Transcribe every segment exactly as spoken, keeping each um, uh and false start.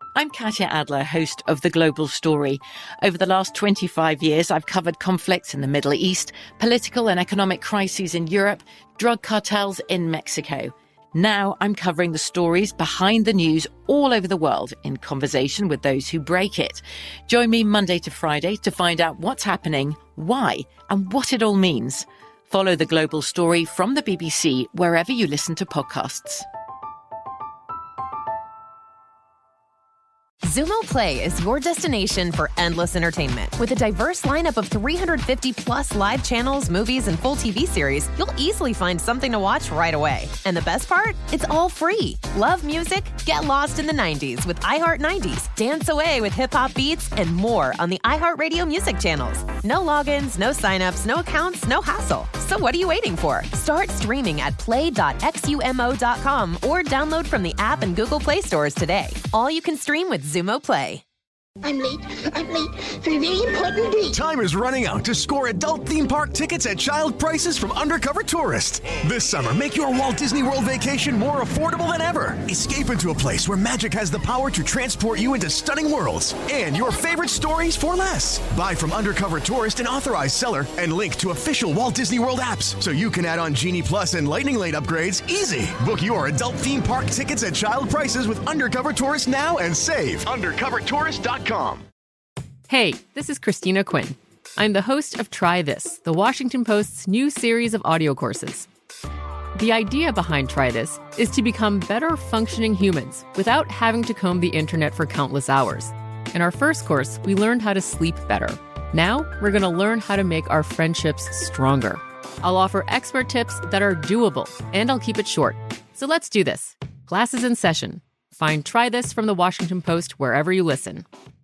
I'm Katya Adler, host of The Global Story. Over the last twenty-five years, I've covered conflicts in the Middle East, political and economic crises in Europe, drug cartels in Mexico. Now I'm covering the stories behind the news all over the world in conversation with those who break it. Join me Monday to Friday to find out what's happening, why, and what it all means. Follow The Global Story from the B B C wherever you listen to podcasts. Xumo Play is your destination for endless entertainment. With a diverse lineup of three hundred fifty plus live channels, movies, and full T V series, you'll easily find something to watch right away. And the best part? It's all free. Love music? Get lost in the nineties with iHeart nineties. Dance away with hip-hop beats and more on the iHeartRadio music channels. No logins, no signups, no accounts, no hassle. So what are you waiting for? Start streaming at play dot xumo dot com or download from the app and Google Play stores today. All you can stream with Xumo Play. I'm late. I'm late for a very important date. Time is running out to score adult theme park tickets at child prices from Undercover Tourist. This summer, make your Walt Disney World vacation more affordable than ever. Escape into a place where magic has the power to transport you into stunning worlds and your favorite stories for less. Buy from Undercover Tourist, an authorized seller, and link to official Walt Disney World apps so you can add on Genie Plus and Lightning Lane upgrades easy. Book your adult theme park tickets at child prices with Undercover Tourist now and save. undercover tourist dot com. Hey, this is Christina Quinn. I'm the host of Try This, the Washington Post's new series of audio courses. The idea behind Try This is to become better functioning humans without having to comb the internet for countless hours. In our first course, we learned how to sleep better. Now, we're going to learn how to make our friendships stronger. I'll offer expert tips that are doable, and I'll keep it short. So let's do this. Class is in session. Find Try This from the Washington Post wherever you listen.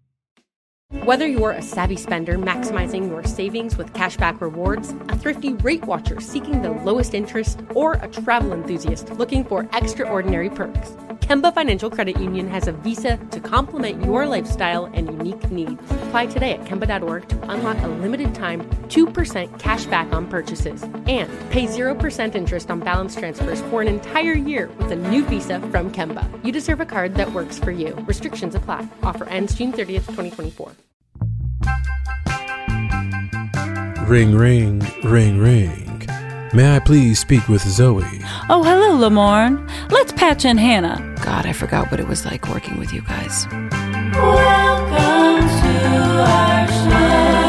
Whether you're a savvy spender maximizing your savings with cashback rewards, a thrifty rate watcher seeking the lowest interest, or a travel enthusiast looking for extraordinary perks, Kemba Financial Credit Union has a visa to complement your lifestyle and unique needs. Apply today at Kemba dot org to unlock a limited time two percent cash back on purchases and pay zero percent interest on balance transfers for an entire year with a new visa from Kemba. You deserve a card that works for you. Restrictions apply. Offer ends June thirtieth, twenty twenty-four. Ring, ring, ring, ring. May I please speak with Zoe? Oh, hello, Lamorne. Let's patch in Hannah. God, I forgot what it was like working with you guys. Welcome to our show.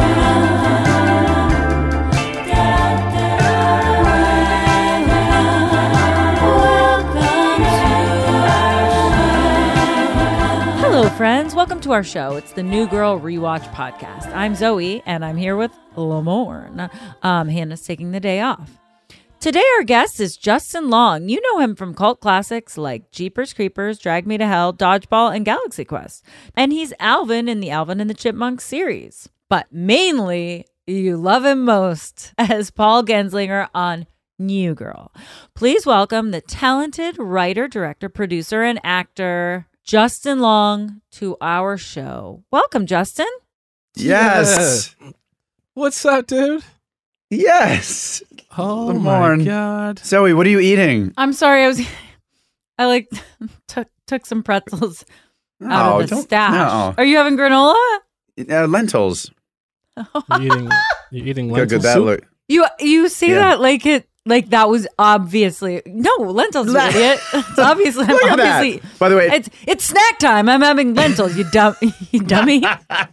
Hello, friends. Welcome to our show. It's the New Girl Rewatch podcast. I'm Zoe, and I'm here with Lamorne. Um, Hannah's taking the day off. Today, our guest is Justin Long. You know him from cult classics like Jeepers Creepers, Drag Me to Hell, Dodgeball, and Galaxy Quest. And he's Alvin in the Alvin and the Chipmunks series. But mainly, you love him most as Paul Genslinger on New Girl. Please welcome the talented writer, director, producer, and actor Justin Long to our show. Welcome, Justin. Yes. Yeah. What's up, dude? Yes. Oh Good my morning. God. Zoe, what are you eating? I'm sorry. I was, I like took took some pretzels out Oh, of the don't- stash. no. Are you having granola? Uh, lentils. You eating? You eating How lentil good that soup? look. You you say Yeah. that like it like that was obviously no lentils, you idiot. It's obviously I'm Look at that. obviously. By the way, It's it's snack time. I'm having lentils. You dumb you dummy.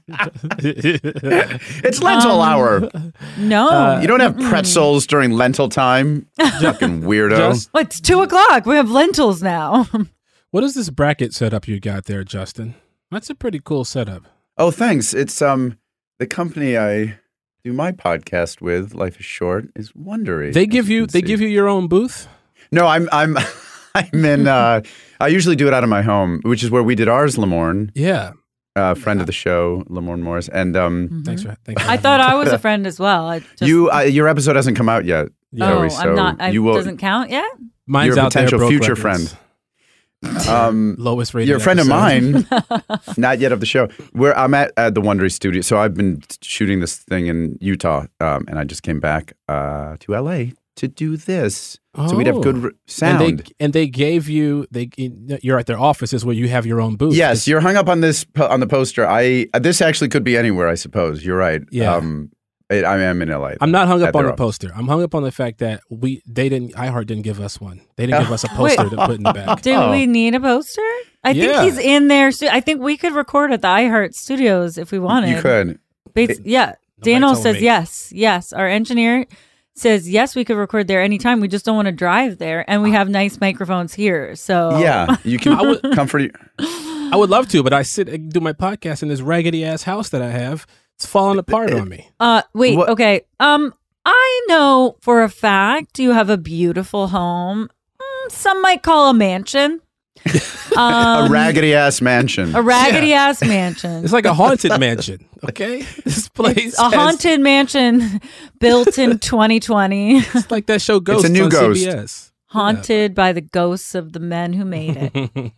it's lentil Um, hour. No, Uh, You don't have pretzels during lentil time. Fucking weirdo. Just- Well, it's two o'clock. We have lentils now. What is this bracket setup you got there, Justin? That's a pretty cool setup. Oh, thanks. It's um the company I do my podcast with, Life is Short, is Wondery. They give you they give you your own booth? No, I'm I'm I'm in uh I usually do it out of my home, which is where we did ours, Lamorne. Yeah. Uh, friend of the show, Lamorne Morris. And um Thanks for thanks for I having thought me. I was a friend as well. I just, you uh, your episode hasn't come out yet. Yeah. oh, Zoe, so I'm not. I, you will doesn't count yet. Mine's you're a out there, potential Broke future Records. friend. Um Lowest rated. You're a friend episode. of mine, not yet of the show. Where I'm at, at the Wondery studio. So I've been shooting this thing in Utah, um, and I just came back uh, to L A to do this, so we'd have good Oh. r- sound. And they, and they gave you, they you're at their offices where you have your own booth. Yes, you're hung up on this po- on the poster. I uh, this actually could be anywhere, I suppose. You're right. Yeah. Um, it, I am in L A. I'm not hung at up on their the office. poster. I'm hung up on the fact that we they didn't iHeart didn't give us one. They didn't give us a poster Wait. to put in the back. Do Oh. we need a poster? I Yeah. think he's in there. stu- I think we could record at the iHeart Studios if we wanted. You could. Bas- yeah. Nobody Daniel told says me. yes. Yes. Our engineer says yes, we could record there anytime. We just don't want to drive there. And we have nice microphones here. So Yeah, you can I would- comfort. You. I would love to, but I sit and do my podcast in this raggedy ass house that I have. It's falling apart on me. Uh wait, What- okay. Um I know for a fact you have a beautiful home. Mm, some might call a mansion. Um, a raggedy ass mansion. a raggedy ass mansion. It's like a haunted mansion. Okay, this place a has- haunted mansion built in twenty twenty, It's like that show Ghost a new on Ghost. C B S. haunted by the ghosts of the men who made it.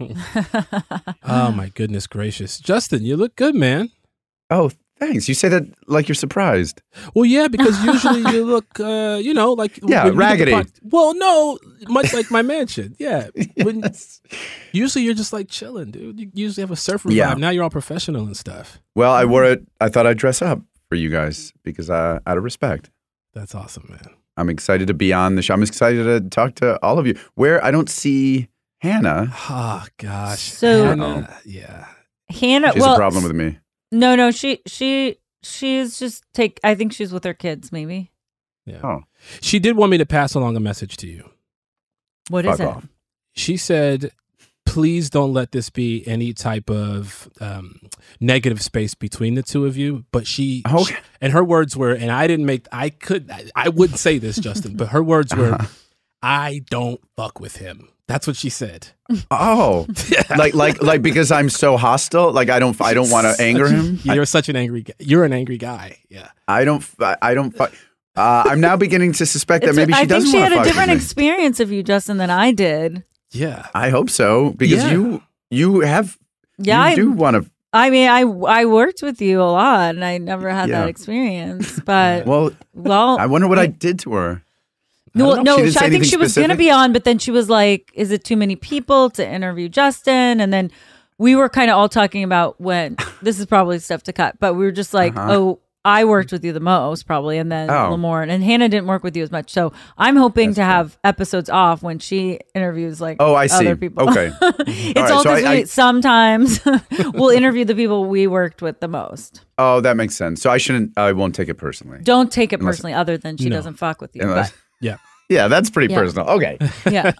Oh my goodness gracious, Justin, you look good, man. Oh, thanks. You say that like you're surprised. Well, yeah, because usually you look, uh, you know, like Yeah, when you get the raggedy. pod- well, no, much like my mansion. Yeah, when, usually you're just like chilling, dude. You usually have a surfer Yeah. vibe. Now you're all professional and stuff. Well, I wore it. I thought I'd dress up for you guys because uh, out of respect. That's awesome, man. I'm excited to be on the show. I'm excited to talk to all of you. Where I don't see Hannah. Oh gosh. So- Hannah, yeah. Hannah, She's well, a problem with me. no, no, she, she, she's just take. I think she's with her kids, maybe. Yeah. Oh, She did want me to pass along a message to you. What is fuck it? off. She said, please don't let this be any type of um, negative space between the two of you. But she, Okay. she- and her words were, and I didn't make, I could, I, I wouldn't say this, Justin, but her words were, Uh-huh. I don't fuck with him. That's what she said. Oh, like like like because I'm so hostile. Like I don't I don't want to anger him. You're such an angry guy. You're an angry guy. Yeah. I don't I I don't. fu- Uh, I'm now beginning to suspect that It's- maybe she I think doesn't she want had to a fuck different with me. experience of you, Justin, than I did. Yeah. I hope so because Yeah. you you have Yeah, you I do want to. I mean, I I worked with you a lot, and I never had Yeah. that experience. But Well, well, I wonder what I did to her. no, know. no, She didn't say I think anything she was going to specific? be on, but then she was like, "Is it too many people to interview Justin?" And then we were kind of all talking about when this is probably stuff to cut, but we were just like, Uh-huh. "Oh, I worked with you the most, probably," and then Oh. Lamorne and Hannah didn't work with you as much. So I'm hoping That's to cool. have episodes off when she interviews like Oh, I see. other people. Okay. It's All right, all so because I- I- sometimes we'll interview the people we worked with the most. Oh, that makes sense. So I shouldn't. I won't take it personally. Don't take it Unless- personally, other than she No. doesn't fuck with you. Unless- Yeah. yeah, that's pretty Yeah. personal. Okay. But yeah,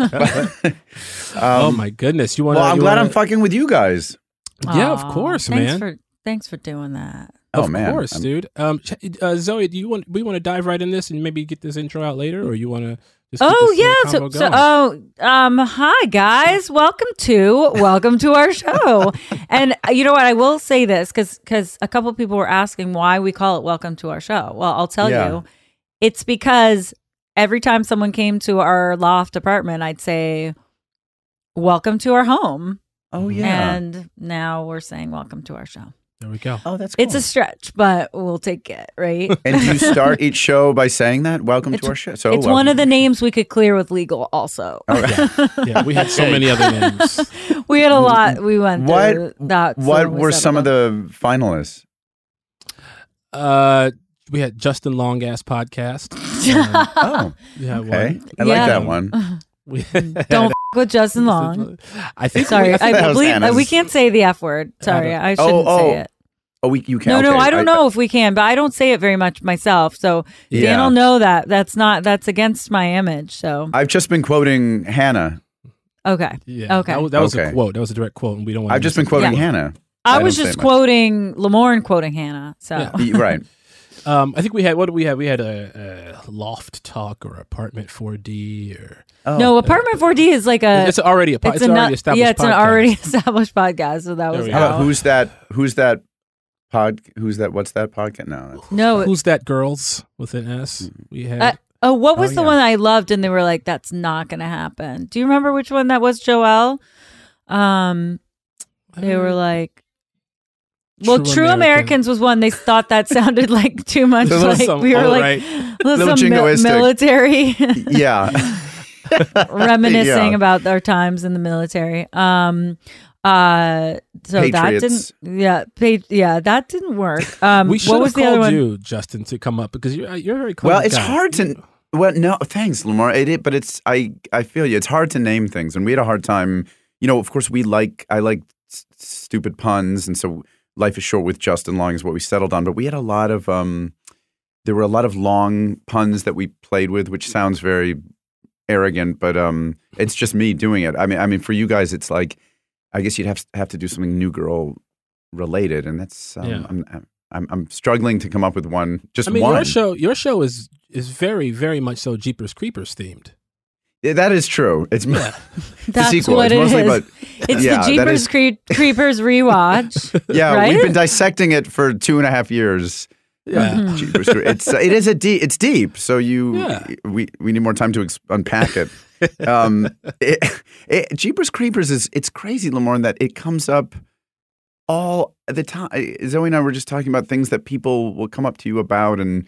oh my goodness. You want Well, I'm you glad wanna, I'm fucking with you guys. Yeah, of Aw, course, thanks man. For, thanks for doing that. Oh of man, course, I'm- dude. Um, ch- uh, Zoe, do you want we want to dive right in this and maybe get this intro out later, or you want to? Just keep Oh this little yeah, so, convo so going? oh um hi guys, welcome to welcome to our show. And uh, you know what, I will say this because because a couple people were asking why we call it welcome to our show. Well, I'll tell Yeah. you, it's because every time someone came to our loft apartment, I'd say, "Welcome to our home." Oh yeah. And now we're saying, "Welcome to our show." There we go. oh, that's cool. It's a stretch, but we'll take it, right? And do you start each show by saying that? Welcome to our show. So It's one of the names we could clear with legal also. Yeah, we had so many other names. We had a lot. We went What through that. so what we were settled some of on- the finalists? Uh, we had Justin Long Ass podcast. Um, Oh, we had okay. one. I like Yeah. that one. We Don't f- with Justin Long. I think. Sorry, we, I I, think that was believe Hannah's. we can't say the F word. Sorry, don't- I shouldn't Oh, say oh. it. Oh, we you can. No, no, okay. I don't know if we can, but I don't say it very much myself. So Yeah. Dan will know that. That's not. That's against my image. So I've just been quoting Hannah. okay, yeah, okay. That was, that was a Okay. quote. That was a direct quote, and we don't want. I've just been quoting Yeah. Hannah. I, I was don't say just much. quoting Lamorne, quoting Hannah. So Yeah. Y- Right. Um, I think we had. What did we have? We had a, a loft talk or apartment four D or. Oh. no, apartment four D is like a. it's already a. po- It's, a already nu- established. Yeah, it's an podcast. already established podcast. So that There was we How go. about how. who's that? Who's that? Pod? Who's that? What's that podcast? No. that's- No, Who's that? Girls with an S. We had. Uh, oh, what was Oh, the yeah. one I loved? And they were like, "That's not going to happen." Do you remember which one that was, Joelle? Um, they were like, Well, True, True Americans. Americans was one. They thought that sounded like too much like some, we were like right. little some mi- military. Yeah. Reminiscing yeah. about our times in the military. Um, uh, so Patriots. that didn't, yeah, pa- yeah, that didn't work. Um, we should what was have the other called one? you, Justin, to come up because you're you're a very clever Well, it's guy. hard to. Well, no, thanks, Lamar. It, it, but it's I I feel you. It's hard to name things, and we had a hard time. You know, of course, we like I like s- stupid puns, and so Life is Short with Justin Long is what we settled on. But we had a lot of um, there were a lot of long puns that we played with, which sounds very arrogant, but um, it's just me doing it. I mean, I mean, for you guys, it's like I guess you'd have have to do something New Girl related, and that's um, Yeah. I'm, I'm I'm struggling to come up with one. Just I mean, one. your show your show is is very very much so Jeepers Creepers themed. Yeah, that is true. It's Yeah. That's the sequel. what it's it mostly, is. But, It's yeah, the that Jeepers is- Cre- Creepers rewatch. Yeah, right? we've been dissecting it for two and a half years. Yeah. Mhm. Jeepers Cre- it's it is a deep. It's deep. So you Yeah. we we need more time to ex- unpack it. um, it, it. Jeepers Creepers is it's crazy, Lamorne, that it comes up all the time. Zoe and I were just talking about things that people will come up to you about, and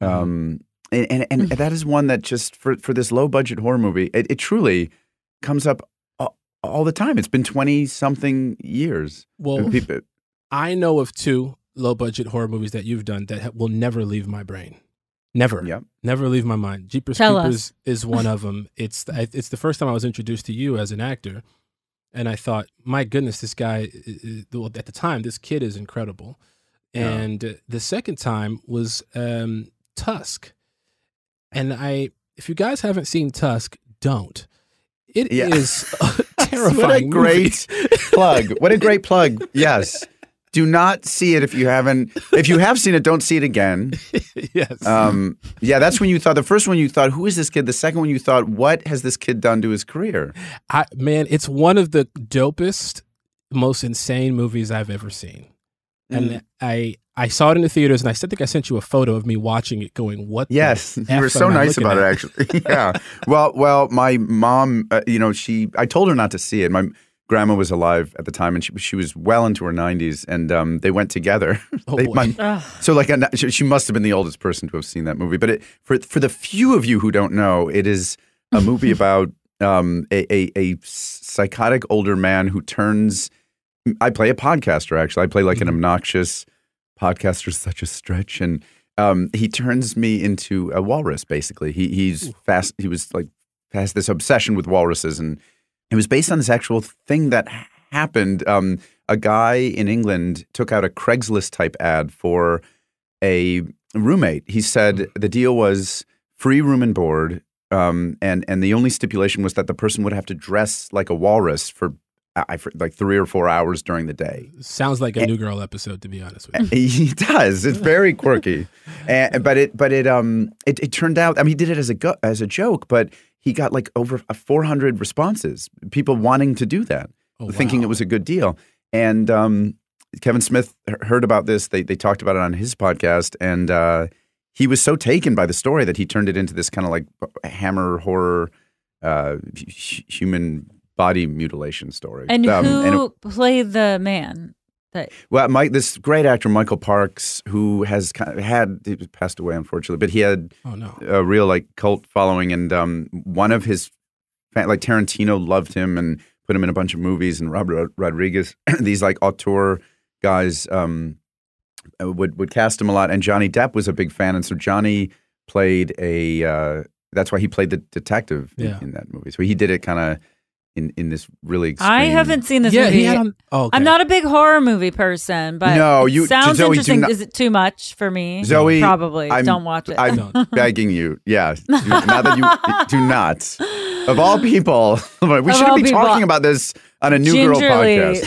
um, and and, and that is one that just for for this low budget horror movie, it, it truly comes up all, all the time. It's been twenty something years. Well, People, I know of two low budget horror movies that you've done that ha- will never leave my brain. Never. Yep. Never leave my mind. Jeepers Tell Creepers is one of them. It's the, it's the first time I was introduced to you as an actor, and I thought, my goodness, this guy. Is, well, at the time, this kid is incredible. Yeah. And uh, the second time was um, Tusk, and I. If you guys haven't seen Tusk, don't. It Yeah. is a terrifying. What a movie. great plug. What a great plug. Yes. Do not see it if you haven't. If you have seen it, don't see it again. Yes. Um, yeah, that's when you thought, the first one you thought, who is this kid? The second one you thought, what has this kid done to his career? I, man, it's one of the dopest, most insane movies I've ever seen. And Mm. I I saw it in the theaters, and I think I sent you a photo of me watching it going, what Yes, the you F were so am I nice looking about it, at? actually. Yeah. Well, well, my mom, uh, you know, she, I told her not to see it. My grandma was alive at the time, and she she was well into her nineties, and um, they went together. Oh, They- boy. my- so, like, a, she she must have been the oldest person to have seen that movie. But it, for for the few of you who don't know, it is a movie about um, a, a a psychotic older man who turns. I play a podcaster. Actually, I play like an obnoxious podcaster. Is such a stretch, and um, he turns me into a walrus. Basically, he he's fast. He was like has this obsession with walruses, and it was based on this actual thing that ha- happened. Um, a guy in England took out a Craigslist type ad for a roommate. He said the deal was free room and board, um, and and the only stipulation was that the person would have to dress like a walrus for, I, for like three or four hours during the day. Sounds like a New Girl episode, to be honest with you. He does. It's very quirky, and, but it but it um it, it turned out. I mean, he did it as a go, as a joke, but he got like over four hundred responses. People wanting to do that, Oh, thinking wow. it was a good deal. And um, Kevin Smith heard about this. They they talked about it on his podcast, and uh, he was so taken by the story that he turned it into this kind of like Hammer horror, uh, h- human body mutilation story. And Um, who it- played the man? That Well, Mike, this great actor Michael Parks, who has kind of had he passed away unfortunately, but he had Oh, no. a real like cult following, and um, one of his fan, like Tarantino loved him and put him in a bunch of movies, and Robert Rod- Rodriguez, these like auteur guys um, would would cast him a lot, and Johnny Depp was a big fan, and so Johnny played a. Uh, that's why he played the detective in, Yeah. in that movie. So he did it kind of in in this really. Extreme, I haven't seen this Yeah, movie. he had on. Oh, okay. I'm not a big horror movie person, but No, it you- sounds Zoe, do interesting. not- Is it too much for me? Zoe, Probably. I'm- Don't watch it. I'm Don't. begging you. Yeah. Do, now that you do not. Of all people, we Of shouldn't all be people. talking about this on a New Girl Gingerly.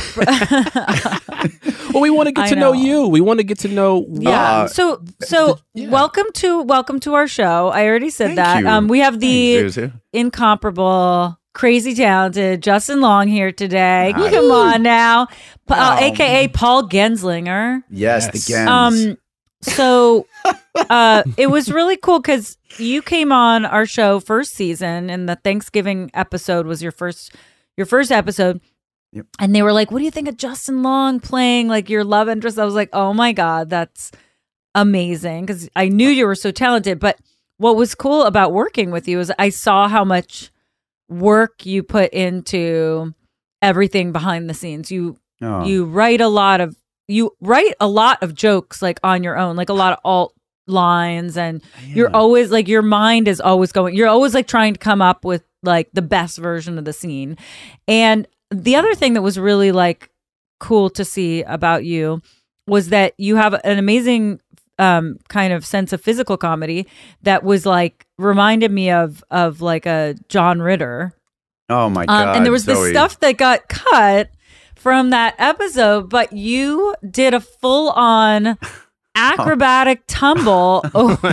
podcast. Well, we want to get I to know. know. you. We want to get to know. Yeah. Uh, so so yeah. welcome to welcome to our show. I already said Thank that. you. Um we have the Thanks, Zuzu. incomparable, crazy talented Justin Long here today. Hi. Come on now. Pa- uh, Oh. A K A Paul Genslinger. Yes, Yes. the Gens. Um so uh it was really cool because you came on our show first season, and the Thanksgiving episode was your first your first episode. Yep. And they were like, what do you think of Justin Long playing like your love interest? I was like, oh my God, that's amazing. Because I knew you were so talented. But what was cool about working with you is I saw how much work you put into everything behind the scenes. You oh. you write a lot of you write a lot of jokes like on your own, like a lot of alt lines, and yeah. you're always like your mind is always going. You're always like trying to come up with like the best version of the scene. And the other thing that was really like cool to see about you was that you have an amazing um, kind of sense of physical comedy that was like reminded me of of like a John Ritter. Oh my God. Um, and there was Zoe. this stuff that got cut from that episode, but you did a full on acrobatic tumble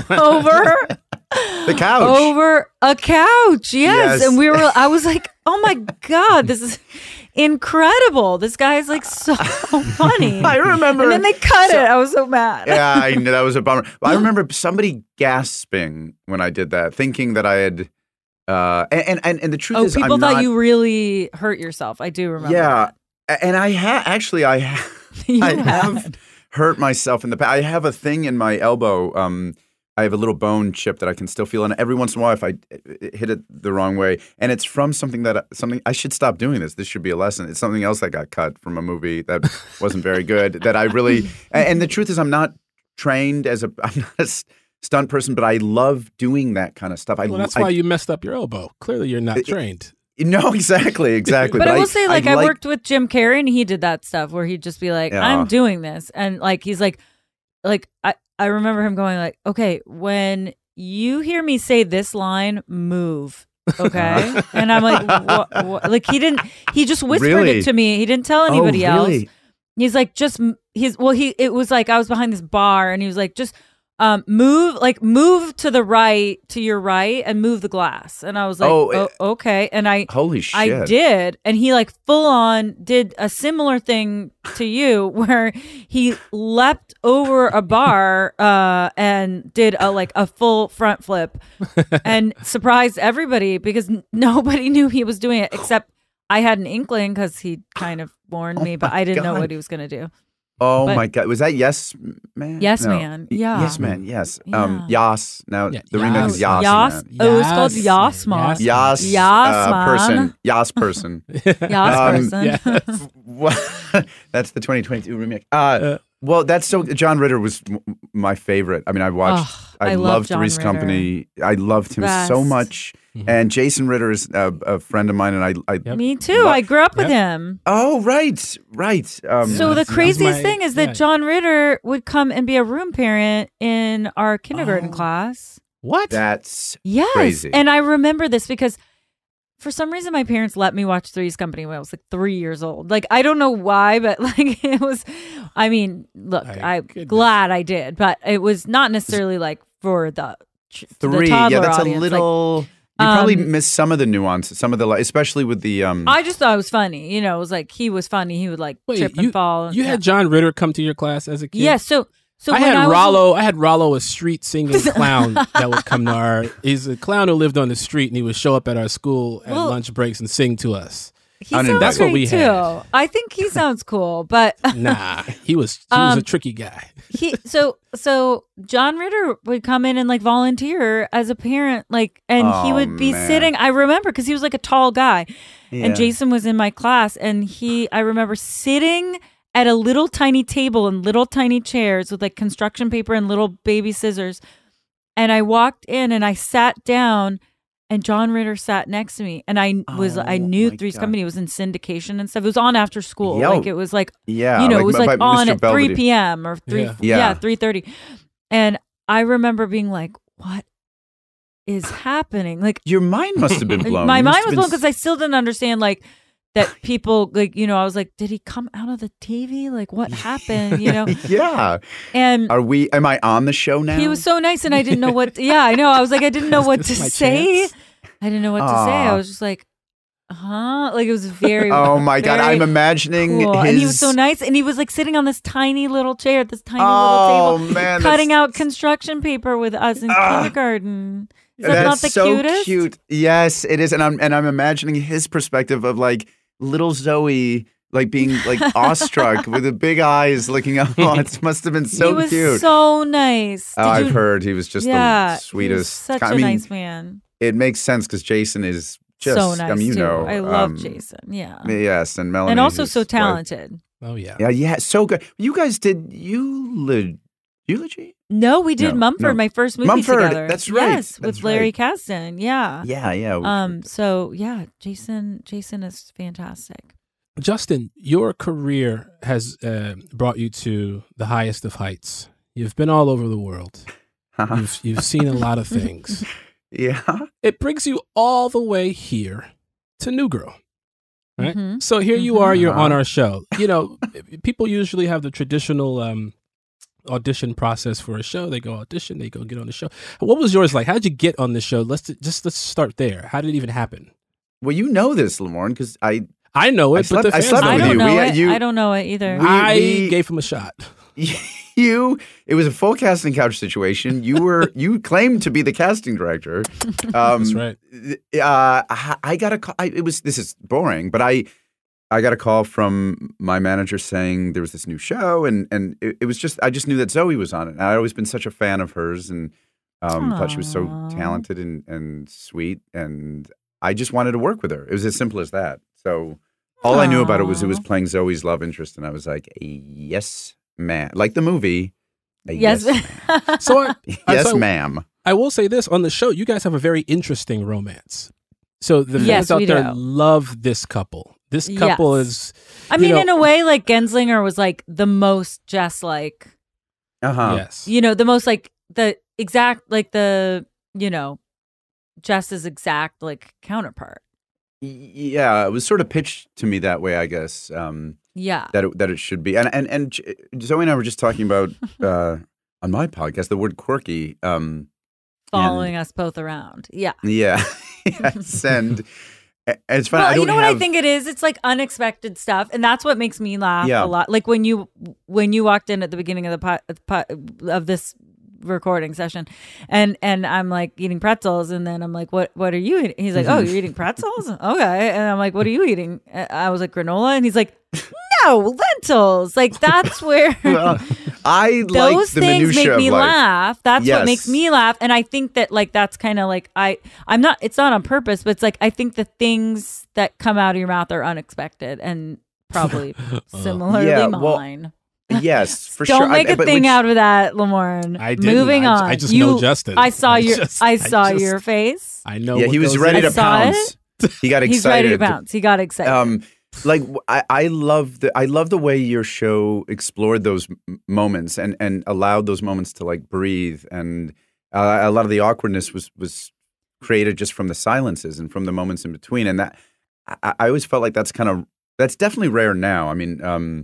over the couch. Over a couch. Yes. Yes. And we were, I was like, oh my God, this is incredible. This guy is like so funny. I remember. And then they cut so, it. I was so mad. Yeah, I knew that was a bummer. I remember somebody gasping when I did that, thinking that I had, uh, and, and, and the truth oh, is, people I'm thought not, you really hurt yourself. I do remember. Yeah. That. And I have, actually, I have, I have hurt myself in the past. I have a thing in my elbow. Um, I have a little bone chip that I can still feel, and every once in a while, if I hit it the wrong way, and it's from something that something I should stop doing this. This should be a lesson. It's something else that got cut from a movie that wasn't very good. That I really, and the truth is, I'm not trained as a, I'm not a stunt person, but I love doing that kind of stuff. I, well, that's I, why you messed up your elbow. Clearly, you're not it, trained. No, exactly, exactly. But, but I will I, say, like, I, I like, worked with Jim Carrey, and he did that stuff where he'd just be like, Yeah. I'm doing this. And, like, he's like, like, I, I remember him going, like, okay, when you hear me say this line, move, okay? And I'm like, what, what? Like, he didn't, he just whispered Really? it to me. He didn't tell Oh, anybody really? else. He's like, just, he's, well, he, it was like, I was behind this bar, and he was like, just, Um, move like move to the right, to your right, and move the glass. And I was like, Oh, oh, it- okay. And I, Holy shit! I did, and he like full on did a similar thing to you, where he leapt over a bar uh, and did a like a full front flip, and surprised everybody because n- nobody knew he was doing it except I had an inkling because he kind of warned Oh me, but my I didn't know God. what he was gonna do. Oh But- my God! Was that Yes Man? Yes No. Man, yeah. Yes Man. Yes. Um. Yeah. Yas. Now Yeah, the remake is Yas. Yas. Man. Oh, it's called Yas Yas Man. Man. Yas. Yas uh, Man. person. Yas person. Yas Um, person. yes. What- That's the twenty twenty-two remake. Uh, well, that's so. John Ritter was m- my favorite. I mean, I watched. Ugh, I, I love loved John Three's Ritter. Company. I loved him so Best. much. And Jason Ritter is a, a friend of mine, and I. I Yep. Me too. I grew up with him. Oh, right, right. Um, So the that's- craziest my- thing is that yeah. John Ritter would come and be a room parent in our kindergarten Oh. class. What? that's Yes. crazy. And I remember this because for some reason my parents let me watch Three's Company when I was like three years old. Like, I don't know why, but like it was, I mean, look, My I'm goodness. glad I did, but it was not necessarily like for the, the Three. toddler Yeah, that's audience. a Like, little. You probably um, missed some of the nuances, some of the, like, especially with the. Um, I just thought it was funny. You know, it was like he was funny. He would like Wait, trip you, and fall. you yeah. had John Ritter come to your class as a kid? Yeah, so so I when had I was Rollo. I had Rollo, a street singing clown that would come to our. He's a clown who lived on the street, and he would show up at our school at Well- lunch breaks and sing to us. he I sounds didn't- That's what great we too. had. I think he sounds cool, but Nah, he was he was Um, a tricky guy. he so so John Ritter would come in and like volunteer as a parent, like, and he Oh, would be man. sitting. I remember because he was like a tall guy, Yeah. and Jason was in my class, and he I remember sitting at a little tiny table and little tiny chairs with like construction paper and little baby scissors, and I walked in and I sat down. And John Ritter sat next to me, and I was Oh, I knew my Three's God. Company was in syndication and stuff. It was on after school, Yo. like it was like yeah, you know, it was by- like by on Mister at three Belvedere. p.m. or three, Yeah. yeah, Yeah. three thirty. And I remember being like, "What is happening?" Like Your mind must have been blown. my You must mind have was been blown because I still didn't understand like that people like you know I was like, "Did he come out of the T V? Like what happened?" You know, yeah. and Are we? Am I on the show now? he was so nice, and I didn't know what. Yeah, I know. I was like, I didn't know what to This is my say. chance. I didn't know what to say. I Aw. was just like, huh? Like it was very. Oh my God! very I'm imagining cool. his. And he was so nice, and he was like sitting on this tiny little chair at this tiny Oh little table, man, cutting that's, out construction paper with us in Ah. kindergarten. Is that that's not the so cutest? cute. Yes, it is, and I'm and I'm imagining his perspective of like little Zoe like being like awestruck with the big eyes looking up. Oh, it must have been so he was cute. So nice. Oh, Did I've you- heard he was just yeah, the sweetest. Such I a mean, nice man. It makes sense because Jason is just. So nice I mean, you too. know, I love um, Jason. Yeah. Yes, and Melanie, and also his so wife. talented. Oh yeah. Yeah, yeah, so good. You guys did eulogy? Eulogy? No, we did No, Mumford, no. my first movie Mumford, together. that's right, Yes, that's with Larry right. Kasdan. Yeah. Yeah, yeah. Um. So yeah, Jason. Jason is fantastic. Justin, your career has uh, brought you to the highest of heights. You've been all over the world. You've, you've seen a lot of things. Yeah. It brings you all the way here to New Girl. Right? Mhm. So here you Mhm. are, you're on Uh-huh. our show. You know, people usually have the traditional um, audition process for a show. They go audition, they go get on the show. What was yours like? How did you get on the show? Let's just let's start there. How did it even happen? Well, you know this, Lamorne, because I I know it, I slept- but the I fans slept I with don't you. know We- it. you- I don't know it either. We- I we- gave him a shot. you it was a full casting couch situation. You were you claimed to be the casting director. Um, That's right. Uh, I, I got a call. I, it was this is boring, but I I got a call from my manager saying there was this new show, and and it, it was just I just knew that Zoe was on it. And I'd always been such a fan of hers, and um, thought she was so Aw. talented and and sweet, and I just wanted to work with her. It was as simple as that. So all I knew about it was it was Aw. playing Zoe's love interest, and I was like, yes, ma'am, like the movie. a Yes. ma'am. So I, I- yes, so ma'am. I will say this on the show, you guys have a very interesting romance. So the Yes, fans out we there do. love this couple. This couple Yes. is I you mean, know- in a way, like Genslinger was like the most Jess like, Uh huh. yes. you know, the most like the exact, like the, you know, Jess's exact like counterpart. Yeah, it was sort of pitched to me that way, I guess. Um, Yeah. that it, that it should be, and and and J- Zoe and I were just talking about uh, on my podcast the word quirky. Um, Following us both around. Yeah. yeah, yes, and and it's funny. Well, I don't you know what have, I think it is? It's like unexpected stuff, and that's what makes me laugh Yeah. a lot. Like when you when you walked in at the beginning of the pot, pot of this recording session, and and I'm like eating pretzels, and then I'm like, what what are you eating? He's like, oh, you're eating pretzels? Okay, and I'm like, what are you eating? I was like, granola, and he's like, no, lentils. Like that's where. Well, I like Those the things minutia make me of life. laugh. That's Yes. what makes me laugh. And I think that like that's kind of like I I'm not it's not on purpose, but it's like I think the things that come out of your mouth are unexpected and probably similarly Yeah, well, mine. Yes, for Don't sure. I- make a but thing which- out of that, Lamorne. I didn't. Moving I- on. I just you, know Justin. I saw I your just- I I saw just- your face. I know. Yeah, what he was goes ready in. to I saw pounce. He got excited. He's ready to bounce. He got excited. Um, like w- I, I love the I love the way your show explored those m- moments and and allowed those moments to like breathe, and uh, a lot of the awkwardness was was created just from the silences and from the moments in between, and that I, I always felt like that's kind of that's definitely rare now. I mean, um,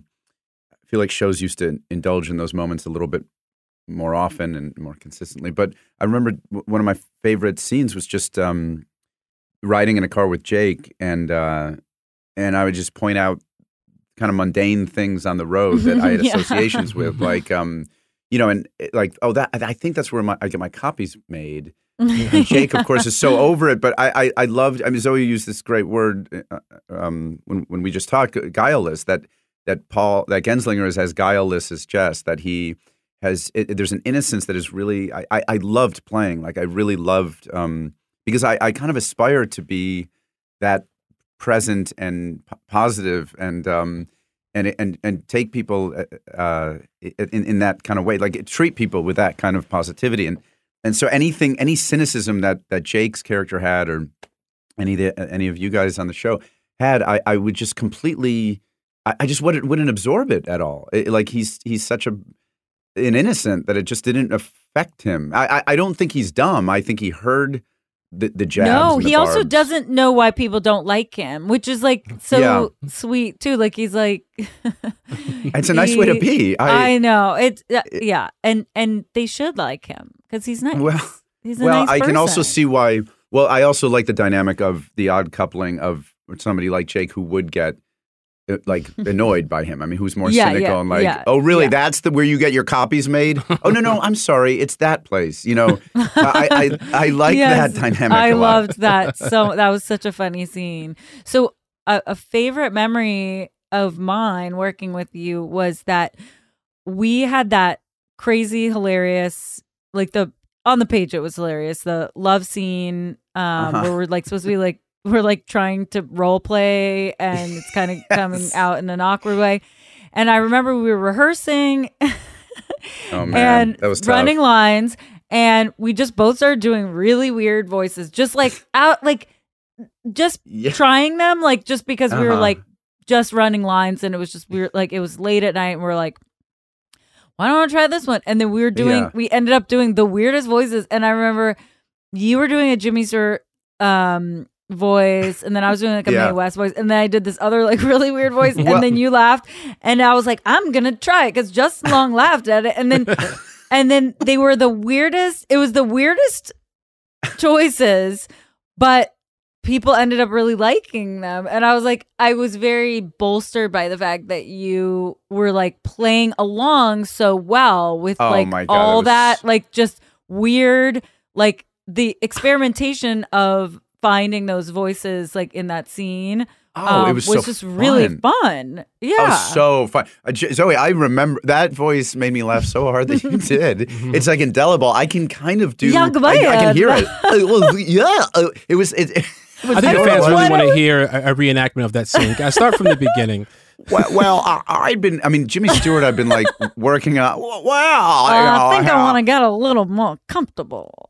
I feel like shows used to indulge in those moments a little bit more often and more consistently. But I remember w- one of my favorite scenes was just um, riding in a car with Jake, and uh, and I would just point out kind of mundane things on the road that I had Yeah. associations with, like um, you know, and it- like oh, that I think that's where my, I get my copies made. And Jake, of course, is so over it. But I, I, I loved. I mean, Zoe used this great word uh, um, when when we just talked, guileless. That that Paul, that Genslinger is as guileless as Jess. That he has. It, there's an innocence that is really. I, I, I loved playing. Like I really loved um, because I, I kind of aspire to be that present and p- positive and um, and and and take people uh, in in that kind of way. Like treat people with that kind of positivity and. And so anything, any cynicism that that Jake's character had, or any of the, any of you guys on the show had, I, I would just completely, I, I just wouldn't wouldn't absorb it at all. It, like he's he's such a an innocent that it just didn't affect him. I I, I don't think he's dumb. I think he heard the the jabs. No, and the he also barbs. doesn't know why people don't like him, which is like so Yeah. sweet too. Like he's like, It's a nice way to He- be. I, I know it's uh, yeah, and and they should like him because he's nice. Well, he's a well, nice I can also person. see why. Well, I also like the dynamic of the odd coupling of somebody like Jake who would get uh, like annoyed by him. I mean, who's more Yeah, cynical yeah, and like, yeah, oh, really? yeah. That's the where you get your copies made? Oh, no, no, I'm sorry, it's that place. You know, I, I I like Yes, that dynamic. I a lot. loved that. So that was such a funny scene. So a, a favorite memory of mine working with you was that we had that crazy, hilarious, like the on the page it was hilarious. The love scene um, uh-huh. where we're like supposed to be like we're like trying to role play, and it's kind of yes. coming out in an awkward way. And I remember we were rehearsing oh, man. and that was tough. running lines, and we just both started doing really weird voices, just like out, like just yeah. trying them, like just because uh-huh. we were like just running lines, and it was just weird. Like it was late at night, and we're like, why don't I try this one? And then we were doing, yeah. we ended up doing the weirdest voices. And I remember you were doing a Jimmy Stewart um, voice, and then I was doing like a yeah. Mae West voice, and then I did this other like really weird voice, and well, then you laughed, and I was like, I'm gonna try it because Justin Long laughed at it, and then and then they were the weirdest. It was the weirdest choices, but people ended up really liking them, and I was like, I was very bolstered by the fact that you were like playing along so well with oh like my God, all was... that like just weird, like the experimentation of finding those voices like in that scene. Oh, um, it was, was so just fun. really fun. Yeah. Oh, so fun. Uh, J- Zoe, I remember that voice made me laugh so hard that you did. It's like indelible. I can kind of do, Young I, I can hear it. man. Uh, well, yeah. Uh, it was, it, it was I think I the fans know, really what- want to hear a, a reenactment of that scene. I start from the beginning. Well, well I, I've been, I mean, Jimmy Stewart, I've been like working on, well, Uh, I think I want to get a little more comfortable.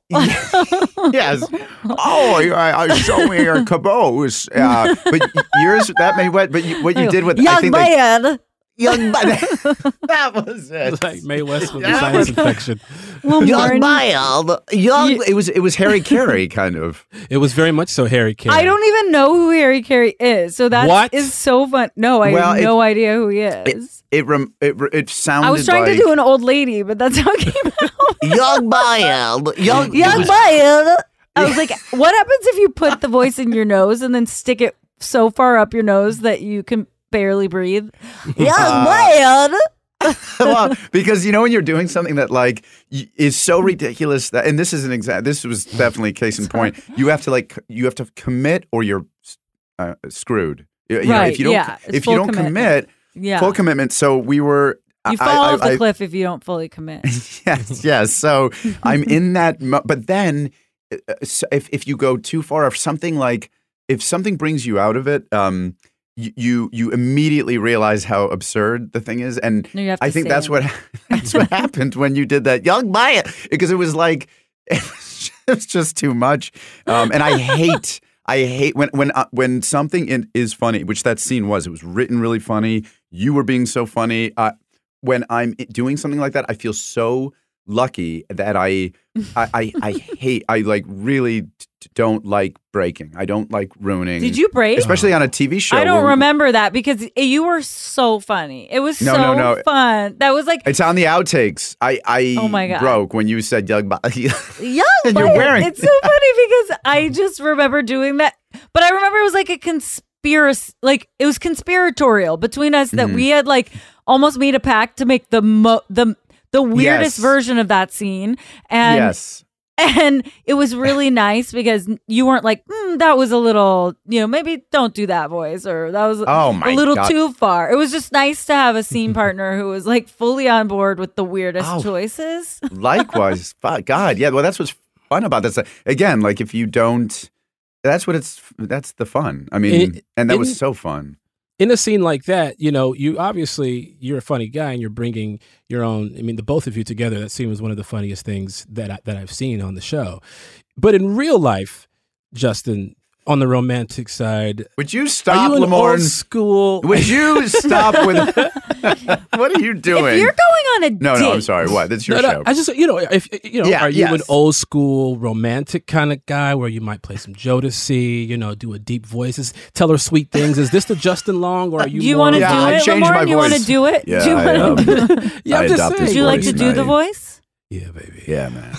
Yes. Oh, I, I show me your caboose. Uh, but yours, that may what, but you, what you did with, Young I think man. Like, young man. That was it. It's like Mae West with the science infection. Young man. Young, you, it was, it was Harry Carey kind of. It was very much so Harry Carey. I don't even know who Harry Carey is, so that What? is so fun. No, I Well, have it- no idea who he is. It, it, rem, it, it sounded I was trying like, to do an old lady, but that's how it came out. young man. Young, Young was, man. I was like, what happens if you put the voice in your nose and then stick it so far up your nose that you can barely breathe? Young Uh, man. well, because you know when you're doing something that like y- is so ridiculous that, and this is an exact, this was definitely case in point. You have to like, you have to commit or you're uh, screwed. You, you know, Right, if you don't, yeah, it's if you full don't commitment. commit, Yeah. full commitment. So we were. You I- fall I- off the I- cliff if you don't fully commit. yes, yes. So I'm in that, mo- but then uh, so if if you go too far, if something like if something brings you out of it, um, you you, you immediately realize how absurd the thing is, and No, you have to I think stay that's in what that's what happened when you did that, young Maya, because it was like it was, it was just too much, um, and I hate. I hate when when uh, when something in, is funny, which that scene was. It was written really funny. You were being so funny. Uh, when I'm doing something like that, I feel so lucky that I I, I, I hate. I like really t- don't like breaking. I don't like ruining. Did you break? Especially on a T V show. I don't where- remember that because you were so funny. It was No, so no, no. fun. That was like It's on the outtakes. I I Oh my God. broke when you said young. Bo- young. And you're but wearing- It's so funny because I just remember doing that, but I remember it was like a conspiracy. Like it was conspiratorial between us that Mhm. we had like almost made a pact to make the mo- the the weirdest Yes. version of that scene, and yes. and it was really nice because you weren't like mm, that was a little, you know, maybe don't do that voice or that was Oh my a little God. too far. It was just nice to have a scene partner who was like fully on board with the weirdest Oh. choices. Likewise. Fuck, God, yeah. Well, that's what's fun about this. Again, like if you don't, that's what it's. That's the fun. I mean, And it- and that and- was so fun. In a scene like that, you know, you obviously you're a funny guy and you're bringing your own. I mean, the both of you together, that scene was one of the funniest things that I, that I've seen on the show. But in real life, Justin, on the romantic side, Would you are stop, you an Lamorne? old school? Would you stop with? What are you doing? If you're going on a no, date, no, I'm sorry. What? That's your No, no, show. I just, you know, if you know, Yeah, are you an yes. old school romantic kind of guy where you might play some Jodeci, you know, do a deep voices, tell her sweet things? Is this the Justin Long, or are you? do you more want to of Yeah, do I it, changed Lamorne? my You want to voice. do it? Yeah, do you I, wanna- um, Yeah, I I'm just adopted saying. Would you like to voice do and the I- voice? Yeah, baby. Yeah, man.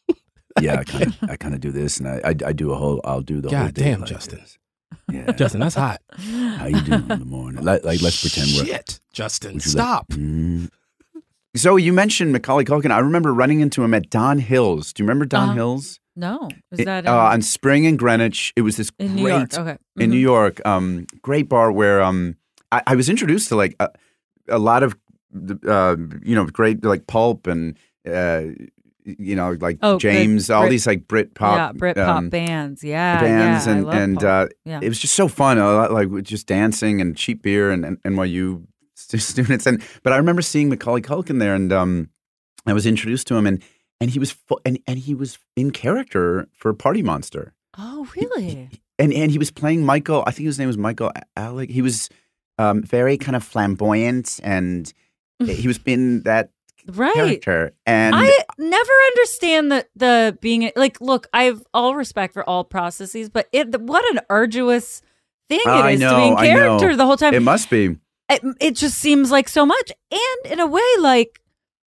Yeah, I kind of, I kind of do this, and I, I, I do a whole, I'll do the whole. God day damn, like Justin. this. Yeah. Justin, that's hot. How you doing in the morning? Like, like let's pretend we're. Shit, Justin, Would you stop. Like, mm. Zoe, you mentioned Macaulay Culkin. I remember running into him at Don Hills. Do you remember Don Uh-huh. Hills? No. Is that uh, in, on Spring in Greenwich? It was this in great New York? Okay. Mm-hmm. in New York, um, great bar where um, I, I was introduced to like a, a lot of uh, you know great like Pulp and uh, you know like Oh, James, good. all Brit- these like Brit pop, yeah, Brit pop um, bands. Yeah, bands, yeah, I and love and Pulp. uh, yeah. it was just so fun. A lot, like with just dancing and cheap beer and, and N Y U students. And but I remember seeing Macaulay Culkin there, and um, I was introduced to him, and and he was fu- and and he was in character for Party Monster. Oh, really? He, he, and and he was playing Michael. I think his name was Michael Alec. He was um, very kind of flamboyant, and he was in that right. character. And I never understand the the being like. Look, I have all respect for all processes, but it what an arduous thing uh, it is I know, to be in I character know. the whole time. It must be. It, it just seems like so much, and in a way, like,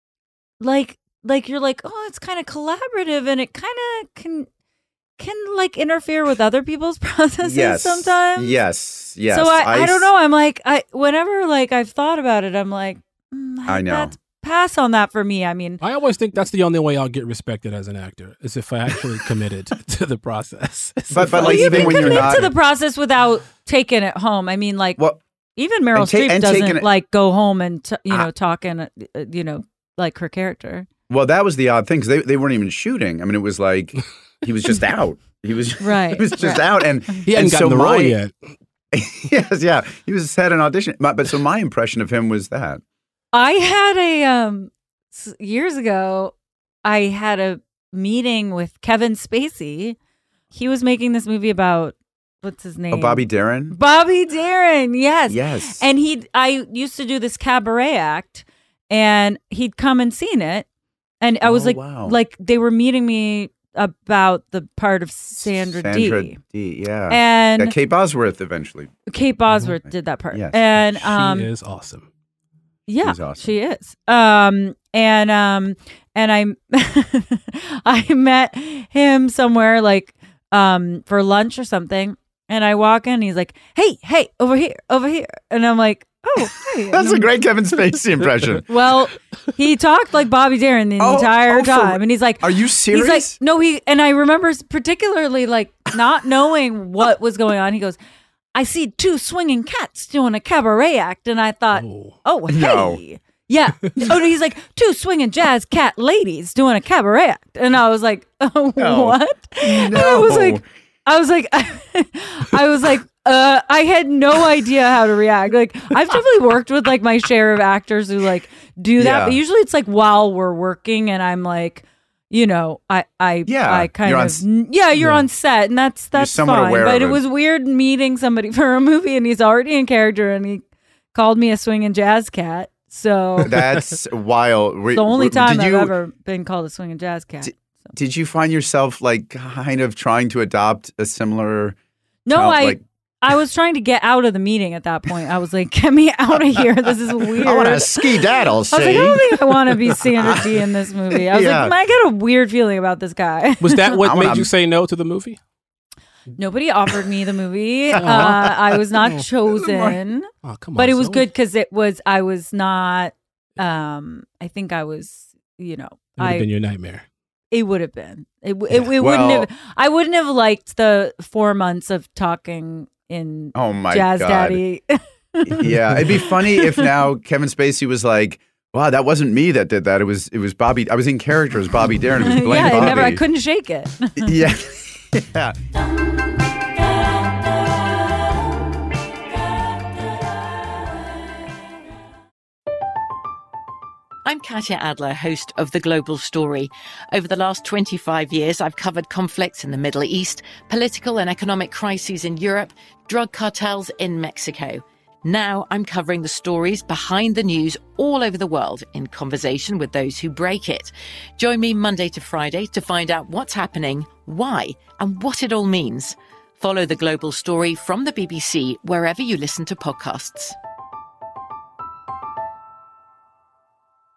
like, like you're like, oh, it's kind of collaborative, and it kind of can can like interfere with other people's processes Yes. sometimes. Yes. Yes. So I, I, I don't know. I'm like, I whenever like I've thought about it, I'm like, mm, I know. That's pass on that for me. I mean, I always think that's the only way I'll get respected as an actor is if I actually committed to the process. But- So but, well, like, you even can when you're commit not- to the process without taking it home. I mean, like, Well, even Meryl and ta- Streep and taking doesn't it- like go home and t- you know Ah. talking, uh, you know, like her character. Well, that was the odd thing because they, they weren't even shooting. I mean, it was like he was just out. He was Right, He was just right. out, and he and hadn't so gotten the my, role yet. yes, yeah, he was had an audition. My, but so my impression of him was that I had a um s- years ago. I had a meeting with Kevin Spacey. He was making this movie about what's his name? oh, Bobby Darin. Bobby Darin, yes. Yes, And he I used to do this cabaret act, and he'd come and seen it, and I was Oh, like, wow. like they were meeting me about the part of Sandra, Sandra Dee, D. Yeah, and yeah, Kate Bosworth eventually. Kate Bosworth did that part, Yes. and She um, is awesome. yeah, She's awesome. she is. Um, and um, and I I met him somewhere like um for lunch or something, and I walk in, and he's like, "Hey, hey, over here, over here," and I'm like, "Oh, hey." That's And a I'm- great Kevin Spacey impression. Well, he talked like Bobby Darin the Oh, entire oh, for- time, and he's like, Are you he's serious? like, no, he and I remember particularly like not knowing what was going on. He goes, I see two swinging cats doing a cabaret act, and I thought, Oh. oh, hey. No. Yeah. Oh, he's like, two swinging jazz cat ladies doing a cabaret act. And I was like, oh, No. what? And I was like, I was like, I was like, uh, I had no idea how to react. Like, I've definitely worked with like my share of actors who like do that, Yeah. but usually it's like while we're working, and I'm like, you know, I, I, Yeah, I kind you're on of, s- yeah, you're Yeah. on set, and that's that's somewhat fine. aware But of it it. was weird meeting somebody for a movie, and he's already in character, and he called me a swinging jazz cat. So That's wild. Were- the only were- time did I've you, ever been called a swinging jazz cat. Did- Did you find yourself like kind of trying to adopt a similar? No, child- I like, I was trying to get out of the meeting at that point. I was like, get me out of here. This is weird. I want to ski daddle. I was like, I don't think I want to be Sandra Dee in this movie. I was Yeah. like, I get a weird feeling about this guy. Was that what I made wanna- you say no to the movie? Nobody offered me the movie. Uh, I was not chosen, Oh, come on. but it was Zoe. good because it was. I was not. Um, I think I was. You know, It would have I. been your nightmare. It would have been. It, w it, it Well- wouldn't have. I wouldn't have liked the four months of talking in Oh my Jazz God. Daddy. Yeah, it'd be funny if now Kevin Spacey was like, "Wow, that wasn't me that did that. It was it was Bobby. I was in character as Bobby Darin. It was Blaine yeah, I Bobby." never. I couldn't shake it. Yeah, yeah. I'm Katya Adler, host of The Global Story. Over the last twenty-five years, I've covered conflicts in the Middle East, political and economic crises in Europe, drug cartels in Mexico. Now I'm covering the stories behind the news all over the world in conversation with those who break it. Join me Monday to Friday to find out what's happening, why, and what it all means. Follow The Global Story from the B B C wherever you listen to podcasts.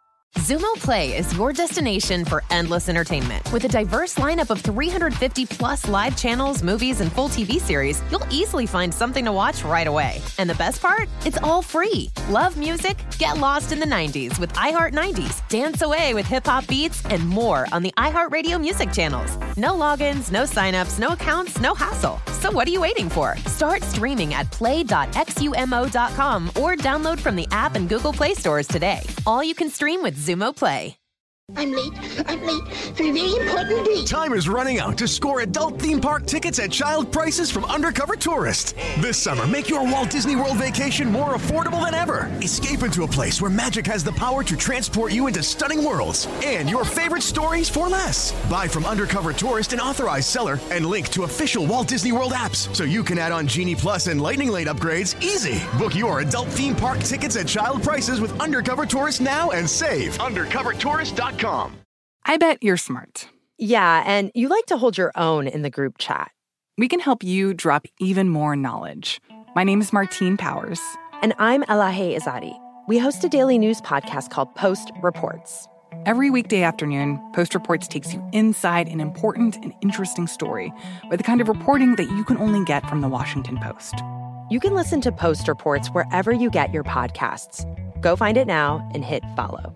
Zumo Play is your destination for endless entertainment. With a diverse lineup of three hundred fifty plus live channels, movies, and full T V series, you'll easily find something to watch right away. And the best part? It's all free. Love music? Get lost in the nineties with iHeart nineties. Dance away with hip-hop beats and more on the iHeartRadio music channels. No logins, no signups, no accounts, no hassle. So what are you waiting for? Start streaming at play dot xumo dot com or download from the app and Google Play stores today. All you can stream with Zumo Play. I'm late. I'm late for a very important date. Time is running out to score adult theme park tickets at child prices from Undercover Tourist. This summer, make your Walt Disney World vacation more affordable than ever. Escape into a place where magic has the power to transport you into stunning worlds and your favorite stories for less. Buy from Undercover Tourist, an authorized seller, and link to official Walt Disney World apps so you can add on Genie Plus and Lightning Lane upgrades easy. Book your adult theme park tickets at child prices with Undercover Tourist now and save. undercover tourist dot com. I bet you're smart. Yeah, and you like to hold your own in the group chat. We can help you drop even more knowledge. My name is Martine Powers. And I'm Elahe Izadi. We host a daily news podcast called Post Reports. Every weekday afternoon, Post Reports takes you inside an important and interesting story with the kind of reporting that you can only get from the Washington Post. You can listen to Post Reports wherever you get your podcasts. Go find it now and hit follow.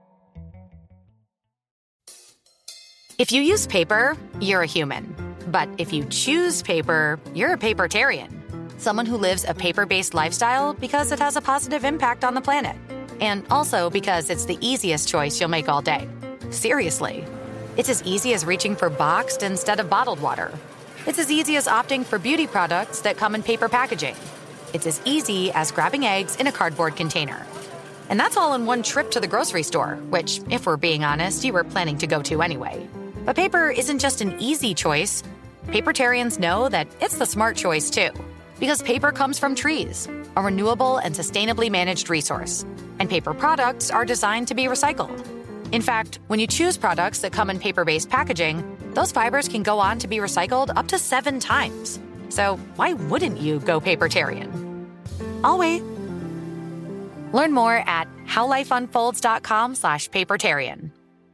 If you use paper, you're a human. But if you choose paper, you're a papertarian. Someone who lives a paper-based lifestyle because it has a positive impact on the planet. And also because it's the easiest choice you'll make all day. Seriously. It's as easy as reaching for boxed instead of bottled water. It's as easy as opting for beauty products that come in paper packaging. It's as easy as grabbing eggs in a cardboard container. And that's all in one trip to the grocery store, which, if we're being honest, you were planning to go to anyway. But paper isn't just an easy choice. Papertarians know that it's the smart choice, too. Because paper comes from trees, a renewable and sustainably managed resource. And paper products are designed to be recycled. In fact, when you choose products that come in paper-based packaging, those fibers can go on to be recycled up to seven times. So why wouldn't you go papertarian? I'll wait. Learn more at howlifeunfolds.com slash papertarian.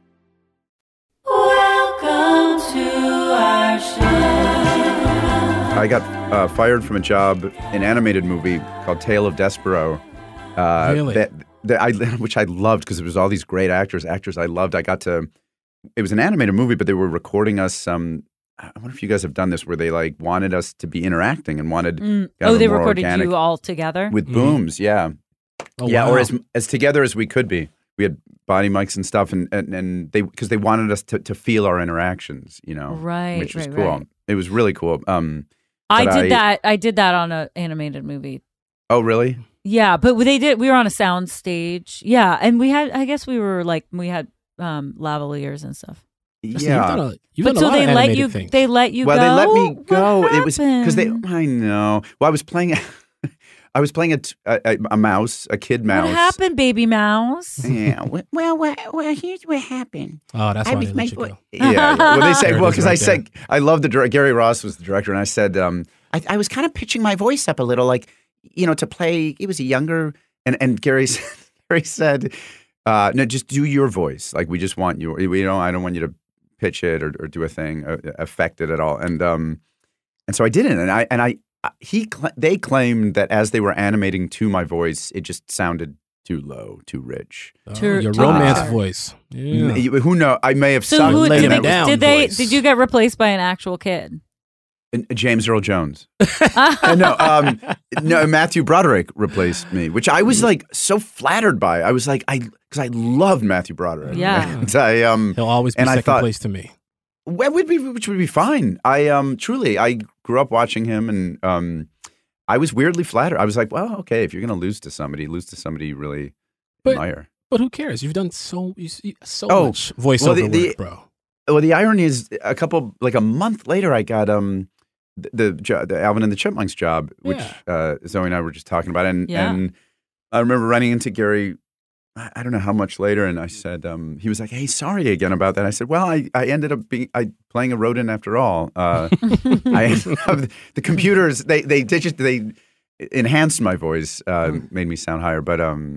Welcome to our show. I got uh, fired from a job, an animated movie called Tale of Despero. Uh, really? That, that I, which I loved because it was all these great actors, actors I loved. I got to, it was an animated movie, but they were recording us. Um, I wonder if you guys have done this where they like wanted us to be interacting and wanted. Mm. Kind of Oh, they more recorded organic, you all together? with Mm. booms, yeah. Oh, yeah, wow. or as as together as we could be. We had body mics and stuff, and and, and they because they wanted us to, to feel our interactions, you know, Right, which was right, cool. right. It was really cool. Um, I but did that. I did that on an animated movie. Oh, really? Yeah, but they did. We were on a sound stage. Yeah, and we had. I guess we were like we had um, lavaliers and stuff. Listen, Yeah. You've done a, you've But done a so lot they of let animated you. things. They let you well, go. they let me What go. It was because they. happened? I know. Well, I was playing. I was playing a, t- a, a mouse, a kid mouse. What happened, baby mouse? Yeah. Well, well, well, well, here's what happened. Oh, that's I why was they my let you boy- go. Yeah. Well, they said, There it well, is because right I said, there. I love the director. Gary Ross was the director, and I said, um, I, I was kind of pitching my voice up a little, like, you know, to play. It was a younger. and and Gary said, Gary said, uh, no, just do your voice. Like we just want you. We don't. I don't want you to pitch it or, or do a thing, uh, affect it at all. And um, and so I didn't. And I and I he cl- they claimed that as they were animating to my voice, it just sounded too low, too rich. Oh, Tur- your tur- romance uh, voice. M- Yeah. you- Who know? I may have So sung who lay did him they? down Did they? voice. Did you get replaced by an actual kid? And James Earl Jones. Uh, no, um, no, Matthew Broderick replaced me, which I was like so flattered by. I was like, I because I loved Matthew Broderick. Yeah. And I um, He'll always be and I second thought- place to me. well, would be which would be fine. I um, truly, I grew up watching him, and um, I was weirdly flattered. I was like, well, okay, if you're gonna lose to somebody, lose to somebody you really But- admire. But who cares? You've done so you see, so Oh, much voiceover well, the- the- work, bro. Well, the irony is, a couple like a month later, I got um. The the, jo- the Alvin and the Chipmunks job, which Yeah. uh, Zoe and I were just talking about, and Yeah. and I remember running into Gary. I I don't know how much later, and I said, um, he was like, "Hey, sorry again about that." I said, "Well, I, I ended up being I playing a rodent after all. Uh, I ended up, the computers they they digit they enhanced my voice, uh, made me sound higher, but um,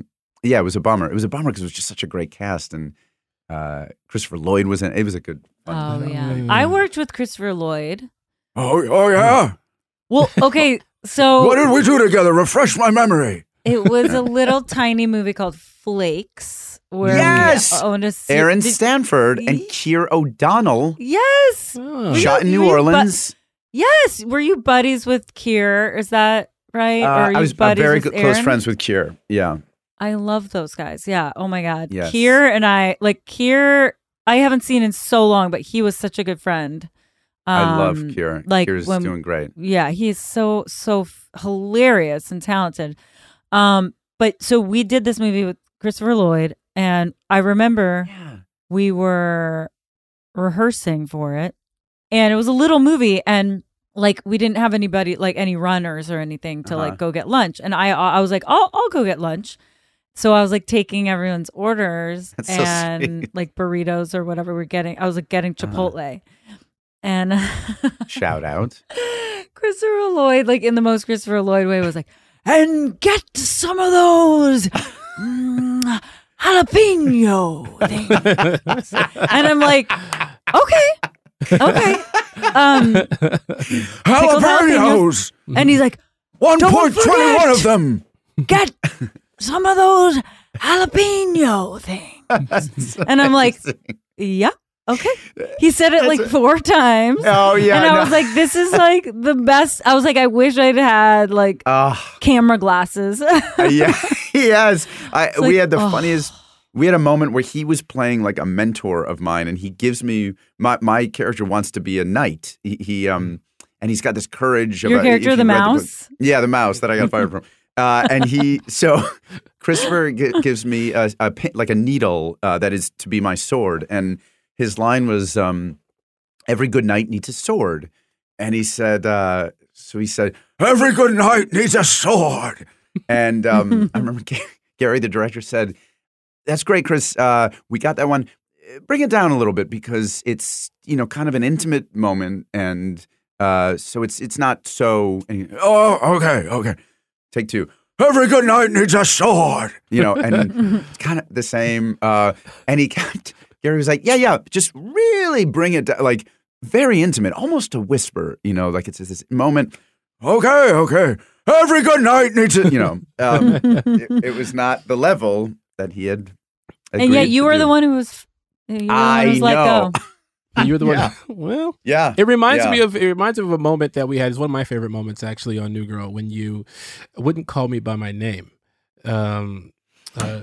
Yeah, it was a bummer. It was a bummer because it was just such a great cast, and uh, Christopher Lloyd was in it. It was a good fun Oh, yeah. I worked with Christopher Lloyd. Oh, oh yeah. Well, okay, so... What did we do together? Refresh my memory. It was a little tiny movie called Flakes. Where yes! we owned a se- Aaron did- Stanford and Keir O'Donnell. Yes! Oh. Shot in New Were you bu- Orleans. yes! Were you buddies with Keir? Is that right? Uh, or are you I was uh, buddies very with good, close Aaron? friends with Keir. Yeah. I love those guys. Yeah. Oh my God. Yes. Keir and I, like Keir, I haven't seen in so long, but he was such a good friend. I love Um, Keir. Like Keir's when- doing great. Yeah, he's so so f- hilarious and talented. Um, but so we did this movie with Christopher Lloyd, and I remember we were rehearsing for it, and it was a little movie, and like we didn't have anybody like any runners or anything to Uh-huh. like go get lunch, and I I was like, I'll I'll go get lunch. So I was like taking everyone's orders That's so and sweet. like burritos or whatever we're getting. I was like getting Chipotle. And Shout out. Christopher Lloyd, like in the most Christopher Lloyd way, was like, and get some of those mm, jalapeno things. And I'm like, okay, okay. Um, pickled Jalapenos. And he's like, one "Don't point two one forget, of them. Get some of those jalapeno things." And I'm like, yeah. Okay. He said it like four times. Oh, yeah, And I no. was like, this is like the best. I was like, I wish I'd had like Uh, camera glasses. yeah. Yes. I, It's we like, had the oh. funniest. We had a moment where he was playing like a mentor of mine, and he gives me my my character wants to be a knight. He, he um and he's got this courage. Your of a, character, if the you read book- mouse? yeah, the mouse that I got fired from. Uh, and he so Christopher g- gives me a, a pin, like a needle uh, that is to be my sword, and his line was um, "Every good knight needs a sword," and he said uh, so he said Every good knight needs a sword. and um, I remember G- Gary, the director, said, "That's great, Chris. Uh, we got that one. Bring it down a little bit because it's you know kind of an intimate moment, and uh, so it's it's not so." And he, Oh, okay, okay. Take two. Every good knight needs a sword. You know, and it's kind of the same. Uh, and he kept. Gary was like, "Yeah, yeah, just really bring it down, like very intimate, almost a whisper. You know, like it's just this moment." Okay, okay. Every good knight needs a. You know, um, it, it was not the level that he had. And yet agreed you to were do. the one who was, you were the one I who was let know. go. You're the Yeah. one. Well, Yeah. It reminds Yeah. me of it reminds me of a moment that we had. It's one of my favorite moments actually on New Girl when you wouldn't call me by my name. Um, uh,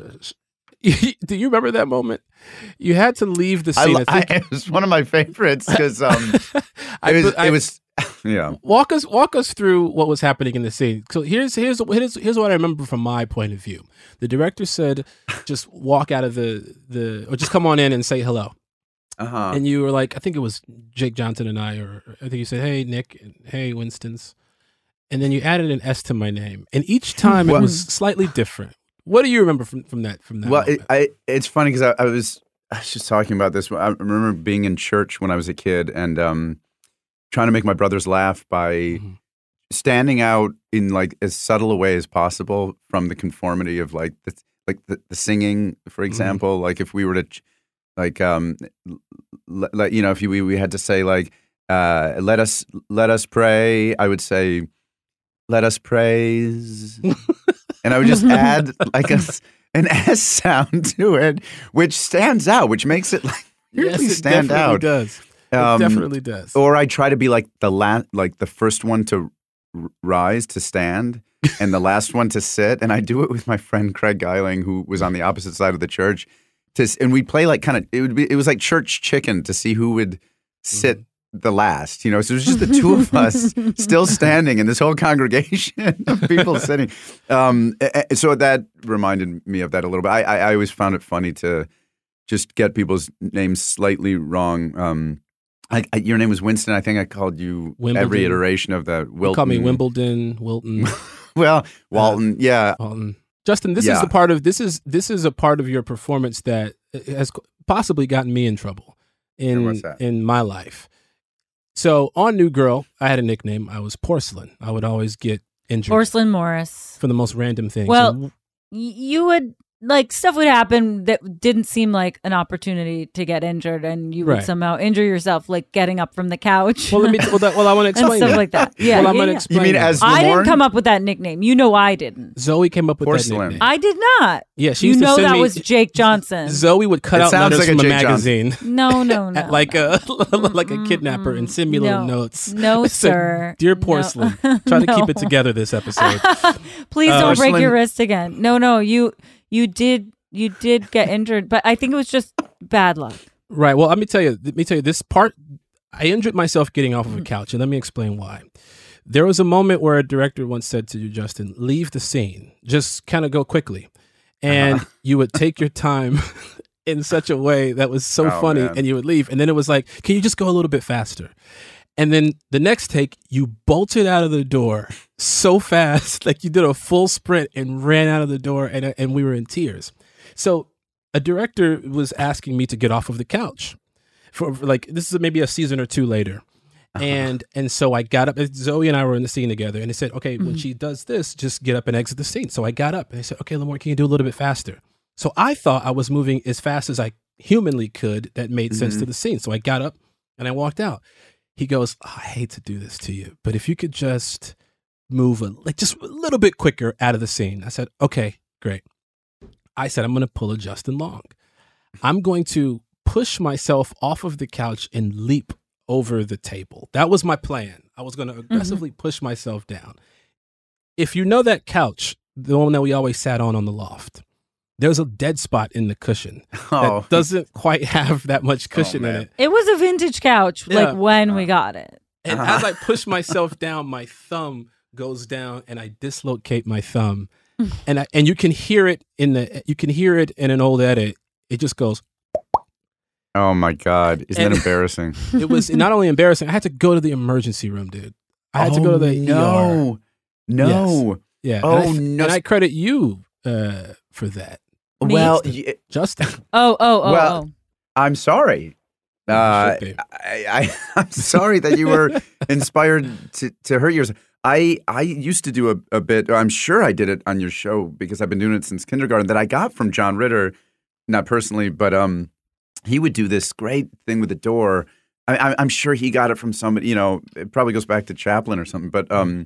do you remember that moment? You had to leave the I, scene. li- I think, I- it was one of my favorites because um, I- it was. I- it was yeah. walk us walk us through what was happening in the scene. So here's here's here's here's what I remember from my point of view. The director said, "Just walk out of the the or just come on in and say hello." Uh-huh. And you were like, I think it was Jake Johnson and I, or I think you said, "Hey Nick," and "Hey Winston's," and then you added an S to my name, and each time it Well- was slightly different. What do you remember from, from that from that? Well, moment? it, I it's funny because I, I was I was just talking about this. I remember being in church when I was a kid and um, trying to make my brothers laugh by Mm-hmm. standing out in like as subtle a way as possible from the conformity of like the like the, the singing, for example. Like if we were to ch- like um l- l- you know if you, we we had to say like uh, let us let us pray, I would say let us praise. And I would just add like a, an S sound to it, which stands out, which makes it like really Yes, it stand definitely out. does. It Um, definitely does. Or I try to be like the last, like the first one to r- rise to stand, and the last one to sit. And I do it with my friend Craig Geiling, who was on the opposite side of the church. To s- and we'd play like kind of it would be it was like church chicken to see who would sit. Mm-hmm. The last, you know, so it was just the two of us still standing and this whole congregation of people sitting. Um, a- a- so that reminded me of that a little bit. I, I, I always found it funny to just get people's names slightly wrong. Um, I, I, your name was Winston. I think I called you Wimbledon. every iteration of the Wilton. You call me Wimbledon, Wilton. Well, Walton, yeah. Walton. Justin, this is Yeah. the part of this is this is a part of your performance that has possibly gotten me in trouble in what's that? in my life. So on New Girl, I had a nickname. I was Porcelain. I would always get injured Porcelain Morris. for the most random things. Well, And y- you would like stuff would happen that didn't seem like an opportunity to get injured, and you would Right. somehow injure yourself, like getting up from the couch. Well, let me. Well, that, well I want to and explain stuff that. like that. Yeah, Well, I'm yeah, gonna yeah. explain. You mean that. as I didn't Lamorne? come up with that nickname. You know I didn't. Zoe came up with Porcelain. that nickname. I did not. Yeah, she You used to know send that me- was Jake Johnson. Zoe would cut It out sounds letters like a from a Jake Johnson. magazine. No, no, no. like a like a kidnapper and send me little No. notes. No, It said, sir. Dear No. Porcelain, try to keep it No. together this episode. Please Uh, don't break Porcelain- your wrist again. No, no, you you did you did get injured, but I think it was just bad luck. Right. Well, let me tell you. Let me tell you this part. I injured myself getting off of a couch, and let me explain why. There was a moment where a director once said to you, Justin, leave the scene. Just kind of go quickly. And Uh-huh. you would take your time in such a way that was so Oh, funny, man. and you would leave. And then it was like, can you just go a little bit faster? And then the next take, you bolted out of the door so fast, like you did a full sprint and ran out of the door, and, and we were in tears. So a director was asking me to get off of the couch for, for like, this is maybe a season or two later. And and so I got up. Zoe and I were in the scene together, and they said, "Okay, when she does this, just get up and exit the scene." So I got up, and they said, "Okay, Lamorne, can you do a little bit faster?" So I thought I was moving as fast as I humanly could. That made sense to the scene. So I got up and I walked out. He goes, oh, "I hate to do this to you, but if you could just move a, like just a little bit quicker out of the scene." I said, "Okay, great." I said, "I'm going to pull a Justin Long. I'm going to push myself off of the couch and leap over the table." That was my plan. I was going to aggressively mm-hmm. push myself down. If you know that couch, the one that we always sat on on the loft, there's a dead spot in the cushion Oh. that doesn't quite have that much cushion Oh, in man. it. It was a vintage couch, Yeah. like when we got it. And Uh-huh. as I push myself down, my thumb goes down and I dislocate my thumb. and I, and you can hear it in the you can hear it in an old edit. It just goes. Oh my God. Isn't And- that embarrassing? It was not only embarrassing, I had to go to the emergency room, dude. I had to go to the E R. no. No. Yeah. Oh, and I, no. And I credit you uh, for that. Me? Well, Justin. y- Justin. Oh, oh, oh, Well, oh. I'm sorry. Uh, should be. I, I, I'm sorry that you were inspired to, to hurt yourself. I, I used to do a, a bit, I'm sure I did it on your show because I've been doing it since kindergarten, that I got from John Ritter, not personally, but um, he would do this great thing with the door. I, I, I'm sure he got it from somebody, you know, it probably goes back to Chaplin or something, but um,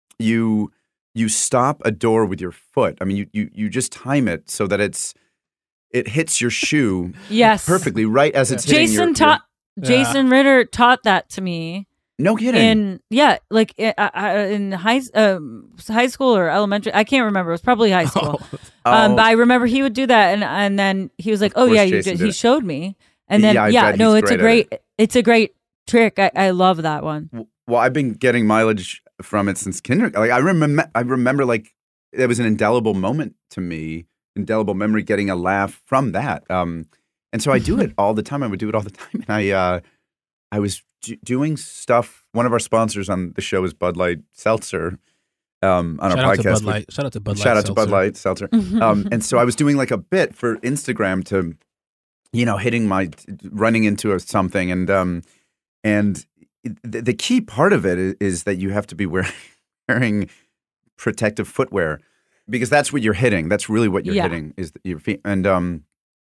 you you stop a door with your foot. I mean, you, you, you just time it so that it's it hits your shoe Yes. perfectly right as it's hitting Jason your, taught your- Jason Ritter taught that to me. No kidding. In yeah, like uh, uh, in high um, high school or elementary, I can't remember. It was probably high school. Oh. Um, but I remember he would do that, and and then he was like, "Oh course yeah, you Jason did." did He it. showed me, and then Yeah, I yeah, bet no, he's it's a great at great, it's a great trick. I, I love that one. Well, I've been getting mileage from it since kindergarten. Like I remember, I remember like it was an indelible moment to me, indelible memory, getting a laugh from that. Um, and so I do it all the time. I would do it all the time. And I, uh, I was d- doing stuff. One of our sponsors on the show is Bud Light Seltzer. Um, on Shout our out to podcast, Bud Light. Shout out to Bud Light Shout out to Bud Seltzer. Light Seltzer. um, and so I was doing like a bit for Instagram to, you know, hitting my running into a, something, and um, and the, the key part of it is, is that you have to be wearing, wearing protective footwear because that's what you're hitting. That's really what you're Yeah. hitting is your feet. And um,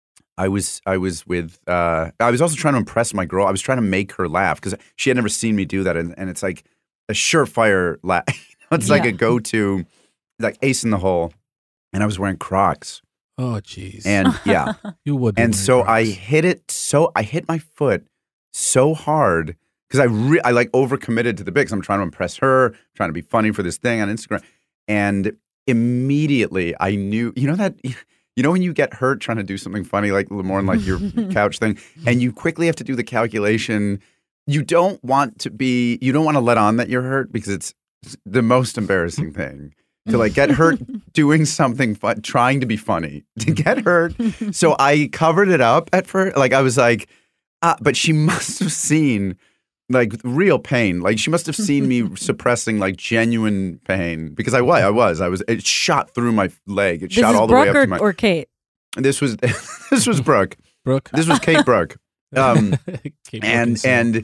I was I was with uh, I was also trying to impress my girl. I was trying to make her laugh because she had never seen me do that, and, and it's like a surefire laugh. It's like Yeah. a go-to, like ace in the hole. And I was wearing Crocs. Oh, jeez. And yeah. You would. be and wearing so I Crocs. hit it so, I hit my foot so hard because I, re- I like overcommitted to the bit because I'm trying to impress her, trying to be funny for this thing on Instagram. And immediately I knew, you know that, you know when you get hurt trying to do something funny like Lamorne, like your couch thing, and you quickly have to do the calculation. You don't want to be, you don't want to let on that you're hurt because it's the most embarrassing thing to like get hurt doing something fun, trying to be funny, to get hurt. So I covered it up at first. Like I was like, ah, but she must have seen like real pain. Like she must have seen me suppressing like genuine pain because I was, I was, I was, it shot through my leg. It This shot is all the Brooke way up or, to my, or Kate. this was, this was Brooke. Brooke. This was Kate Brooke. Um, Kate and, Wilkinson. and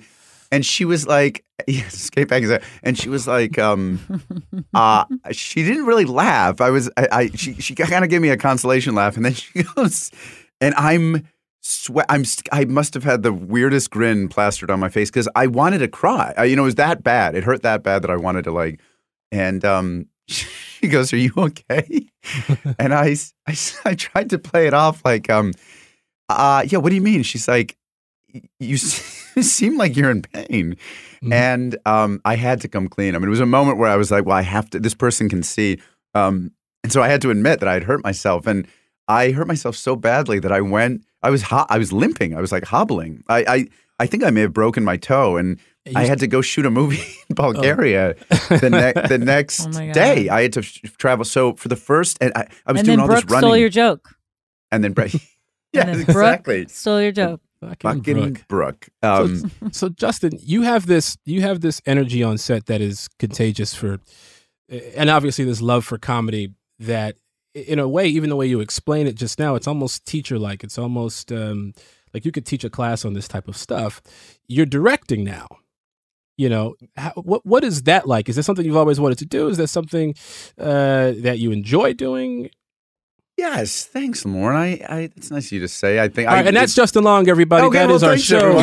And she was like, yes, skate back. And she was like, um, uh, she didn't really laugh. I was, I, I she, she kind of gave me a consolation laugh. And then she goes, and I'm, sweat. I'm, I must have had the weirdest grin plastered on my face because I wanted to cry. I, you know, it was that bad. It hurt that bad that I wanted to like, and um, she goes, "Are you okay?" And I, I, I tried to play it off like, um, uh, yeah, what do you mean? She's like, you seem like you're in pain. Mm-hmm. And um, I had to come clean. I mean, it was a moment where I was like, well, I have to, this person can see. Um, and so I had to admit that I had hurt myself. And I hurt myself so badly that I went, I was ho- I was limping. I was like hobbling. I, I, I think I may have broken my toe. And I had to go shoot a movie in Bulgaria oh. the, ne- the next oh day. I had to f- travel. So for the first, and I, I was and doing then all Brooke this running. stole your joke. And then Brooke. Yeah, and then exactly. Brooke stole your joke. Fucking, Fucking Brooke. Brooke. Um, so, so Justin, you have this you have this energy on set that is contagious for, and obviously this love for comedy that, in a way, even the way you explain it just now, it's almost teacher-like. It's almost um, like you could teach a class on this type of stuff. You're directing now. You know, how, what what is that like? Is that something you've always wanted to do? Is that something uh, that you enjoy doing? Yes, thanks, Lauren. I, I, it's nice of you to say. I think, All I, right, and that's Justin Long, everybody. Okay, that well, is our thanks, show.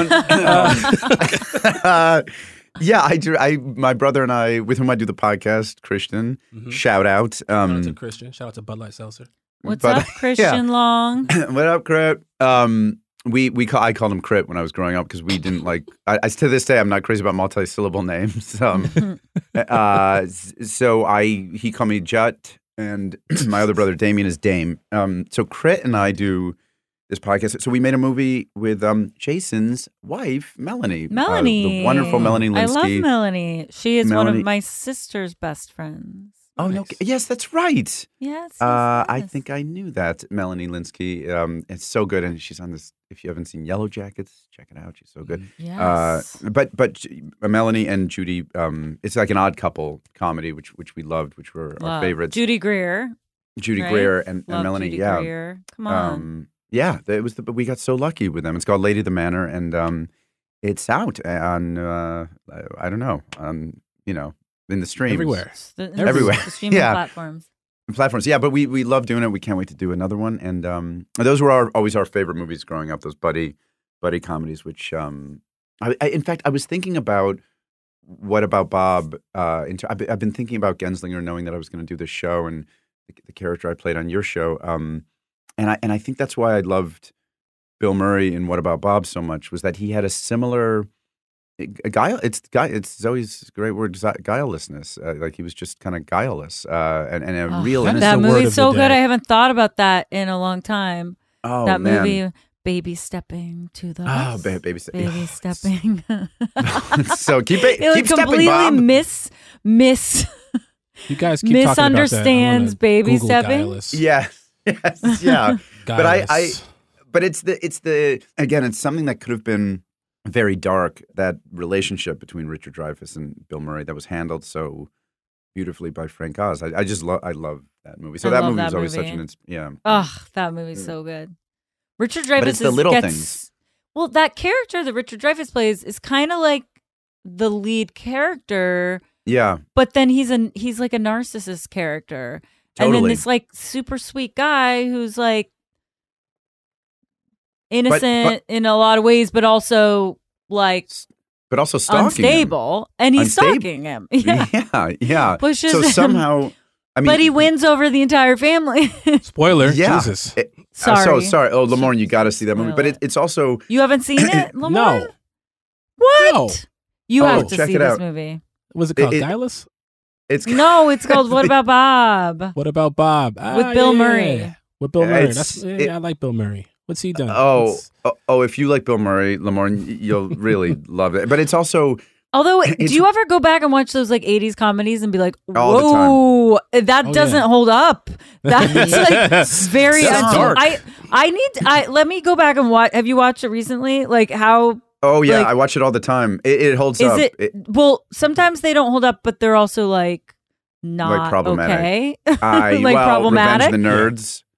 uh, uh, yeah, I do. I, my brother and I, with whom I do the podcast, Christian. Mm-hmm. Shout out. Um, Shout out to Christian. Shout out to Bud Light Seltzer. What's but, up, Christian yeah. Long? What up, Crit? Um, we we call, I called him Crit when I was growing up because we didn't like. I, I to this day I'm not crazy about multi-syllable names. Um, uh, so I he called me Jut. And my other brother, Damien, is Dame. Um, so Crit and I do this podcast. So we made a movie with um, Jason's wife, Melanie. Melanie. Uh, the wonderful Melanie Linsky. I love Melanie. She is Melanie. one of my sister's best friends. Oh, nice. no. Yes, that's right. Yes. yes, uh, yes. I think I knew that. Melanie Linsky. Um, it's so good. And she's on this. If you haven't seen Yellow Jackets, check it out. She's so good. Yes. Uh, but but uh, Melanie and Judy, um, it's like an odd couple comedy, which which we loved, which were Love. our favorites. Judy Greer. Judy right? Greer and, and Love Melanie. Judy yeah. Greer. Come on. Um, yeah, it was. The, we got so lucky with them. It's called Lady of the Manor, and um, it's out on. Uh, I don't know. Um, you know, in the streams everywhere, the, everywhere. The streaming yeah. platforms. Platforms, yeah, but we we love doing it. We can't wait to do another one, and um, those were our, always our favorite movies growing up. Those buddy buddy comedies, which um, I, I, in fact, I was thinking about What About Bob. Uh, into, I've, been, I've been thinking about Genslinger, knowing that I was going to do this show and the, the character I played on your show. Um, and I and I think that's why I loved Bill Murray in What About Bob so much, was that he had a similar a guile. It's guy. It's Zoe's great word, guilelessness. Uh, like he was just kind of guileless, uh, and and a oh, real. That, that movie's so good. I haven't thought about that in a long time. Oh, that man. movie. Baby stepping to the oh, ba- baby, ste- baby stepping. So keep it. It keep completely stepping, Bob. miss miss. You guys keep misunderstands baby Google stepping. Guileless. Yes, yes, yeah. But I, I, but it's the, it's the again, it's something that could have been very dark. That relationship between Richard Dreyfuss and Bill Murray that was handled so beautifully by Frank Oz. I, I just love, I love that movie. So I that love movie that was always movie. such an, ins- yeah. Ugh, that movie's yeah. so good. Richard Dreyfuss but it's the is, little gets, things. Well, that character that Richard Dreyfuss plays is kind of like the lead character. Yeah. But then he's a he's like a narcissist character. Totally. And then this like super sweet guy who's like innocent but, but, in a lot of ways, but also like but also stalking unstable. Him. And he's Unstable. stalking him. Yeah. Yeah. Yeah. Pushes so him. somehow I mean, but he wins over the entire family. Spoiler. Yeah. Jesus. It, sorry. Uh, so sorry. Oh, Lamorne, you got to see that movie. But it, it's also. You haven't seen it, Lamorne? No. What? No. You oh, have to check see it this out. movie. Was it called It- it- Guileless? It's No, it's called What About Bob? What About Bob? With Ah, Bill yeah, Murray. yeah. With Bill Yeah, Murray. it's- That's, yeah, it- I like Bill Murray. What's he done? Oh, It's- oh, oh, if you like Bill Murray, Lamorne, you'll really love it. But it's also. Although, It's- do you ever go back and watch those like eighties comedies and be like, All the "Whoa, that Oh, doesn't yeah. hold up"? That's like very. That's un- dark. I I need. To, I let me go back and watch. Have you watched it recently? Like how? Oh, yeah. like, I watch it all the time. It, it holds is up. it, Well, sometimes they don't hold up, but they're also like not problematic. okay. I, like well, problematic. Revenge of the Nerds.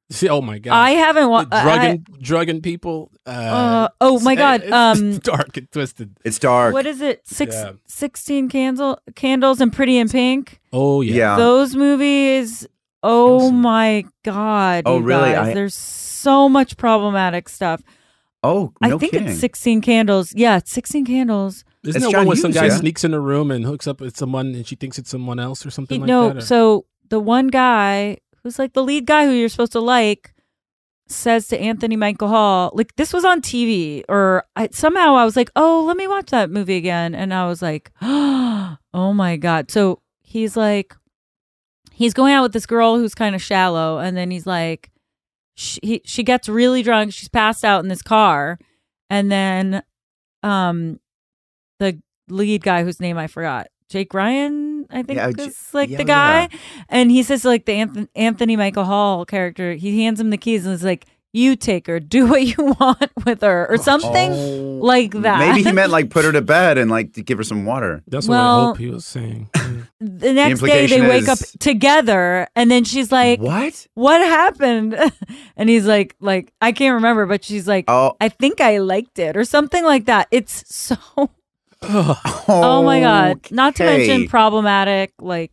See, oh my god! I haven't wa- drugging drugging people. Uh, Uh, oh my God, It's, um, it's dark and twisted. It's dark. What is it? Six, Yeah. sixteen candle, candles and Pretty in Pink. Oh yeah. Yeah. Those movies. Oh my God. Oh, you really? guys, I- There's so much problematic stuff. Oh, no I think kidding. it's sixteen Candles. Yeah, it's sixteen Candles. Isn't It's there John one where some Hughes, guy yeah? sneaks in a room and hooks up with someone and she thinks it's someone else or something He- like no, that? or- so the one guy who's like the lead guy who you're supposed to like says to Anthony Michael Hall, like this was on T V, or I, somehow I was like, oh, let me watch that movie again. And I was like, oh my God. So he's like, he's going out with this girl who's kind of shallow. And then he's like, she, he, she gets really drunk. She's passed out in this car. And then um, the lead guy whose name I forgot, Jake Ryan, I think Yeah, is J- like yeah, the guy. yeah. And he says like the Anthony, Anthony Michael Hall character, he hands him the keys and is like, you take her, do what you want with her or something Oh. like that. Maybe he meant like put her to bed and like to give her some water. That's what I Well- hope he was saying. the next day they implication wake up is- together and then she's like, What? what happened? And he's like, like, I can't remember, but she's like, Oh. I think I liked it or something like that. It's so, Oh, oh my God. Not to okay. mention problematic, like,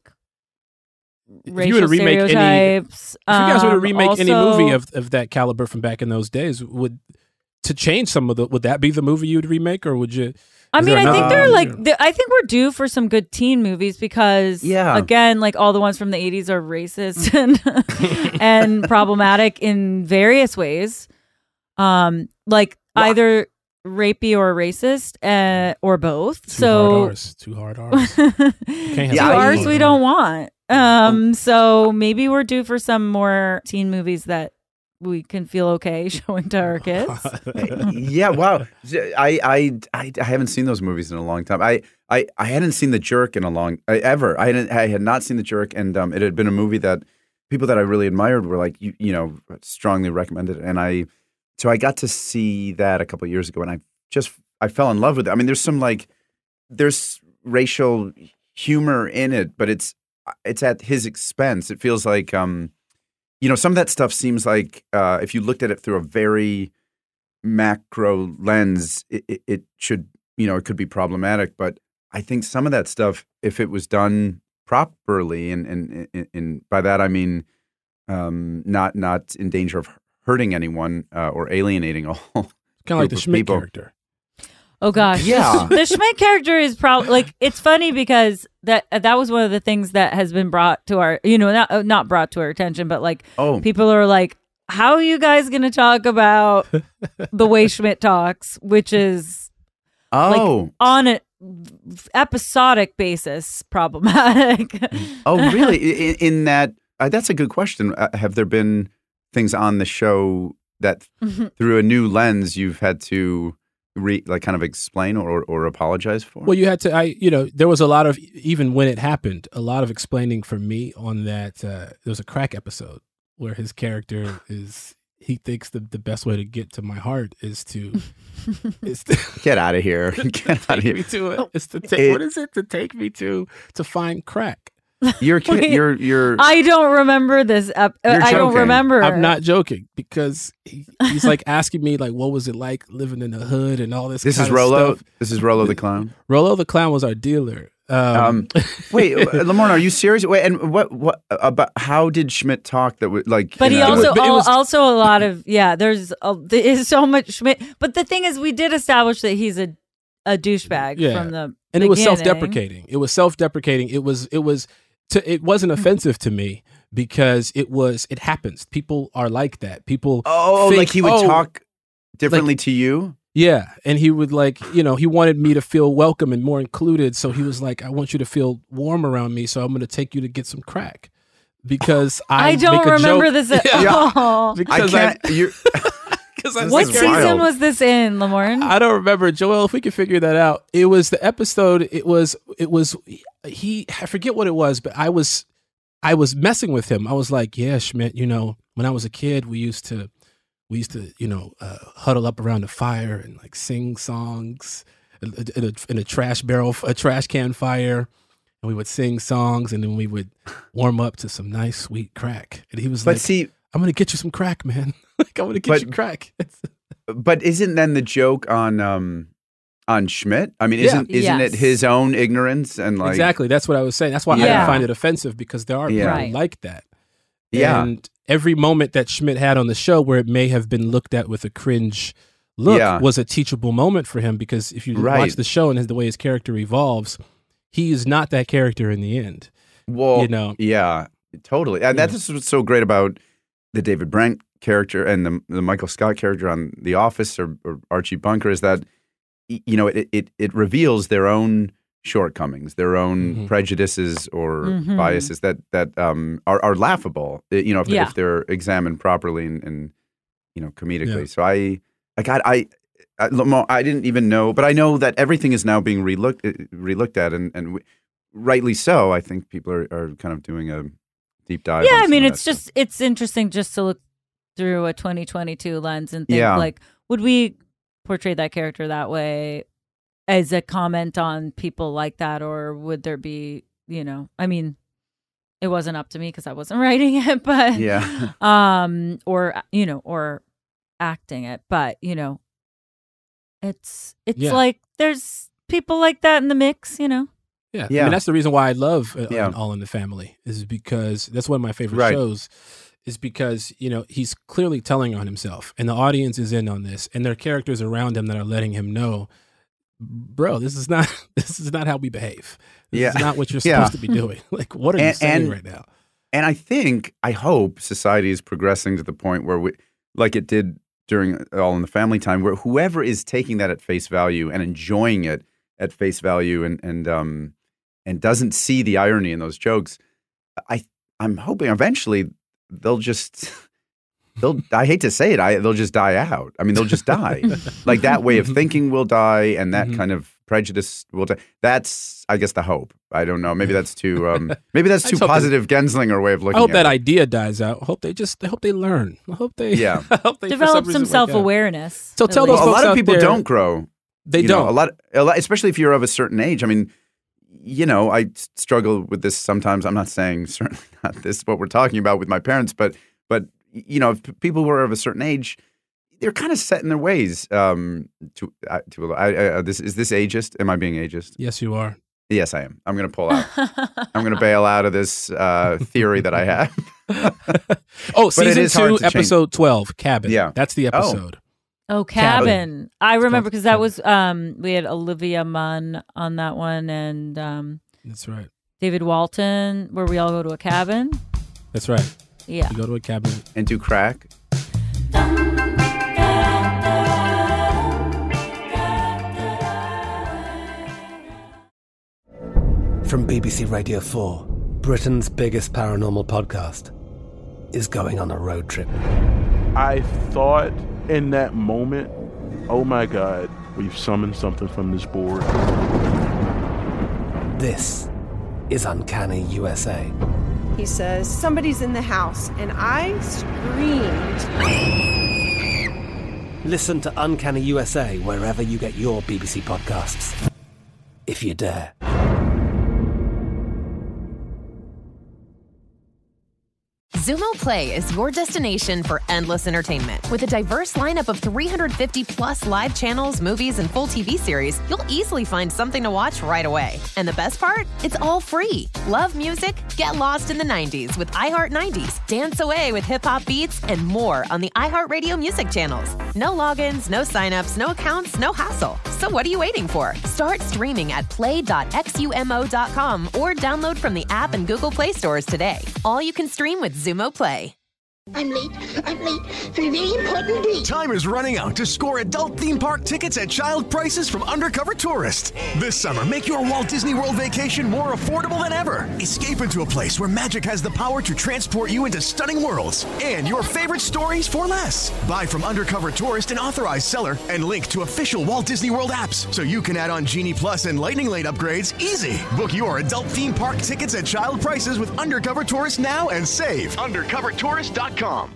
If racial you were to remake any, if you stereotypes. guys were to Um, remake any also- movie of, of that caliber from back in those days, would to change some of the, would that be the movie you'd remake, or would you? I is mean, there I think another they're one? like, th- I think we're due for some good teen movies because, Yeah. again, like all the ones from the eighties are racist and, and problematic in various ways. Um, like either rapey or racist, uh, or both. Two so hard R's. Two hard R's. two Can't have Yeah, R's both. we don't want. Um, so maybe we're due for some more teen movies that we can feel okay showing to our kids. Yeah, wow. I, I I I haven't seen those movies in a long time. I I, I hadn't seen The Jerk in a long I, ever. I hadn't I had not seen The Jerk, and um, it had been a movie that people that I really admired were like you you know strongly recommended, and I so I got to see that a couple of years ago, and I just I fell in love with it. I mean, there's some like there's racial humor in it, but it's it's at his expense. It feels like um. You know, some of that stuff seems like uh, if you looked at it through a very macro lens, it, it, it should, you know, it could be problematic. But I think some of that stuff, if it was done properly, and and, and, and by that I mean um, not not in danger of hurting anyone uh, or alienating a whole Kind of like group the of Schmidt people. character. Oh gosh, Yeah. the Schmidt character is probably like it's funny because that that was one of the things that has been brought to our, you know, not uh, not brought to our attention, but like Oh. people are like, how are you guys going to talk about the way Schmidt talks, which is Oh, like on an episodic basis problematic. oh, really? In, in that, uh, that's a good question. Uh, have there been things on the show that, through a new lens, you've had to re, like kind of explain or or apologize for? Well, you had to, I, you know, there was a lot of, even when it happened, a lot of explaining for me on that. Uh, there was a crack episode where his character is, he thinks the, the best way to get to my heart is to, is to Get out of here! Get out of take here! me to it. It's to take, It- what is it? To take me to, to find crack. You're a kid. Wait, You're you're. I don't remember this. Ep- uh, You're I don't joking. remember. I'm not joking because he, he's like asking me like, what was it like living in the hood and all this. This kind is of Rolo. stuff. This is Rolo the clown. Rolo the clown was our dealer. Um, Um, wait, Lamorne, are you serious? Wait, and what what about how did Schmidt talk? That would like. But you he know- also but it al- was- also a lot of yeah. There's a, there is so much Schmidt. But the thing is, we did establish that he's a a douchebag Yeah. from the and it was beginning. self-deprecating. It was self-deprecating. It was it was to, it wasn't offensive to me because it was it happens. People are like that. People Oh, think, like he would oh, talk differently to you. Yeah, and he would like, you know, he wanted me to feel welcome and more included. So he was like, I want you to feel warm around me. So I'm going to take you to get some crack because I, I don't make a remember joke. this at Yeah. all. I Because can't. You're, because I, What is season wild. was this in, Lamorne? I don't remember, Joel. If we could figure that out, it was the episode. It was it was he. I forget what it was, but I was I was messing with him. I was like, yeah, Schmidt. You know, when I was a kid, we used to we used to you know uh, huddle up around the fire and like sing songs in a, in a trash barrel, a trash can fire. And we would sing songs, and then we would warm up to some nice, sweet crack. And he was but like, see, I'm going to get you some crack, man. like, I'm going to get But- you crack. It's, But isn't then the joke on um on Schmidt? I mean, Yeah. isn't isn't Yes. it his own ignorance and like exactly. That's what I was saying. That's why I Yeah. didn't find it offensive, because there are Yeah. people Right. like that. Yeah. And every moment that Schmidt had on the show where it may have been looked at with a cringe look Yeah. was a teachable moment for him, because if you Right. watch the show and the way his character evolves, he is not that character in the end. Well, you know. yeah, totally. And that's what's so great about the David Brent character and the the Michael Scott character on The Office or, or Archie Bunker is that y- you know it it it reveals their own shortcomings, their own Mhm. prejudices or Mhm. biases that that um are, are laughable. uh, You know, if, Yeah. if they're examined properly and, and you know comedically. Yeah. So I I got I. I, Lamar, I didn't even know, but I know that everything is now being relooked uh, relooked at, and and w- rightly so. I think people are, are kind of doing a deep dive. Yeah, on I some mean, of that it's stuff. just it's interesting just to look through a twenty twenty-two lens and think Yeah. like, would we portray that character that way as a comment on people like that, or would there be, you know, I mean, it wasn't up to me because I wasn't writing it, but Yeah. um, or you know, or acting it, but you know, it's it's Yeah. like there's people like that in the mix, you know. Yeah. I Yeah. mean, that's the reason why I love uh, Yeah. All in the Family, is because that's one of my favorite Right. shows, is because, you know, he's clearly telling on himself and the audience is in on this, and there are characters around him that are letting him know, bro, this is not, this is not how we behave. This Yeah. is not what you're Yeah. supposed to be doing. Like, what are you And- saying and- right now? And I think, I hope society is progressing to the point where we, like it did during All in the Family time, where whoever is taking that at face value and enjoying it at face value and and um and doesn't see the irony in those jokes, I I'm hoping eventually they'll just they'll I hate to say it, I they'll just die out. I mean, they'll just die. Like that way of thinking will die, and that Mhm. kind of prejudice will die. That's, I guess, the hope. I don't know. Maybe that's too um maybe that's I too just hope that- positive Genslinger way of looking I hope at that it. idea dies out. I hope they just, I hope they learn. I hope they, Yeah. I hope they for Develop reason some wake up. self awareness. So tell those Well, a folks lot of out people there- don't grow. They You know, don't. a lot, a lot, especially if you're of a certain age. I mean, you know, I s- struggle with this sometimes. I'm not saying certainly not this is what we're talking about with my parents, but but you know, if p- people who are of a certain age, they're kind of set in their ways. Um, to uh, to I, I, uh, this is this ageist? Am I being ageist? Yes, you are. Yes, I am. I'm going to pull out. I'm going to bail out of this uh, theory that I have. Oh, But it season is hard two, to change. episode twelve, Cabin. Yeah. That's the Oh. episode. Oh, Cabin. Cabin. I remember called because that Cabin. was um we had Olivia Munn on that one and um That's right. David Walton, where we all go to a cabin. That's right. Yeah. You go to a cabin. And do crack. From B B C Radio four, Britain's biggest paranormal podcast is going on a road trip. I thought in that moment, oh my God, we've summoned something from this board. This is Uncanny U S A. He says, somebody's in the house, and I screamed. Listen to Uncanny U S A wherever you get your B B C podcasts, if you dare. Zumo Play is your destination for endless entertainment. With a diverse lineup of three hundred fifty plus live channels, movies, and full T V series, you'll easily find something to watch right away. And the best part? It's all free. Love music? Get lost in the nineties with iHeart nineties, dance away with hip-hop beats, and more on the iHeartRadio music channels. No logins, no signups, no accounts, no hassle. So what are you waiting for? Start streaming at play dot xumo dot com or download from the app and Google Play stores today. All you can stream with Zumo Play. I'm late. I'm late for a very important date. Time is running out to score adult theme park tickets at child prices from Undercover Tourist. This summer, make your Walt Disney World vacation more affordable than ever. Escape into a place where magic has the power to transport you into stunning worlds and your favorite stories for less. Buy from Undercover Tourist, an authorized seller, and link to official Walt Disney World apps so you can add on Genie Plus and Lightning Lane upgrades easy. Book your adult theme park tickets at child prices with Undercover Tourist now and save. undercover tourist dot com.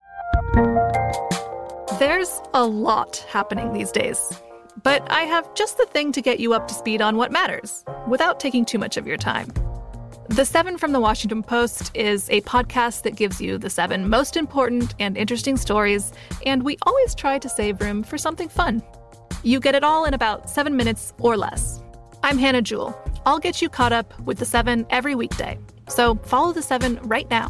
There's a lot happening these days, but I have just the thing to get you up to speed on what matters without taking too much of your time. The Seven from the Washington Post is a podcast that gives you the seven most important and interesting stories, and we always try to save room for something fun. You get it all in about seven minutes or less. I'm Hannah Jewell. I'll get you caught up with the Seven every weekday. So follow the Seven right now.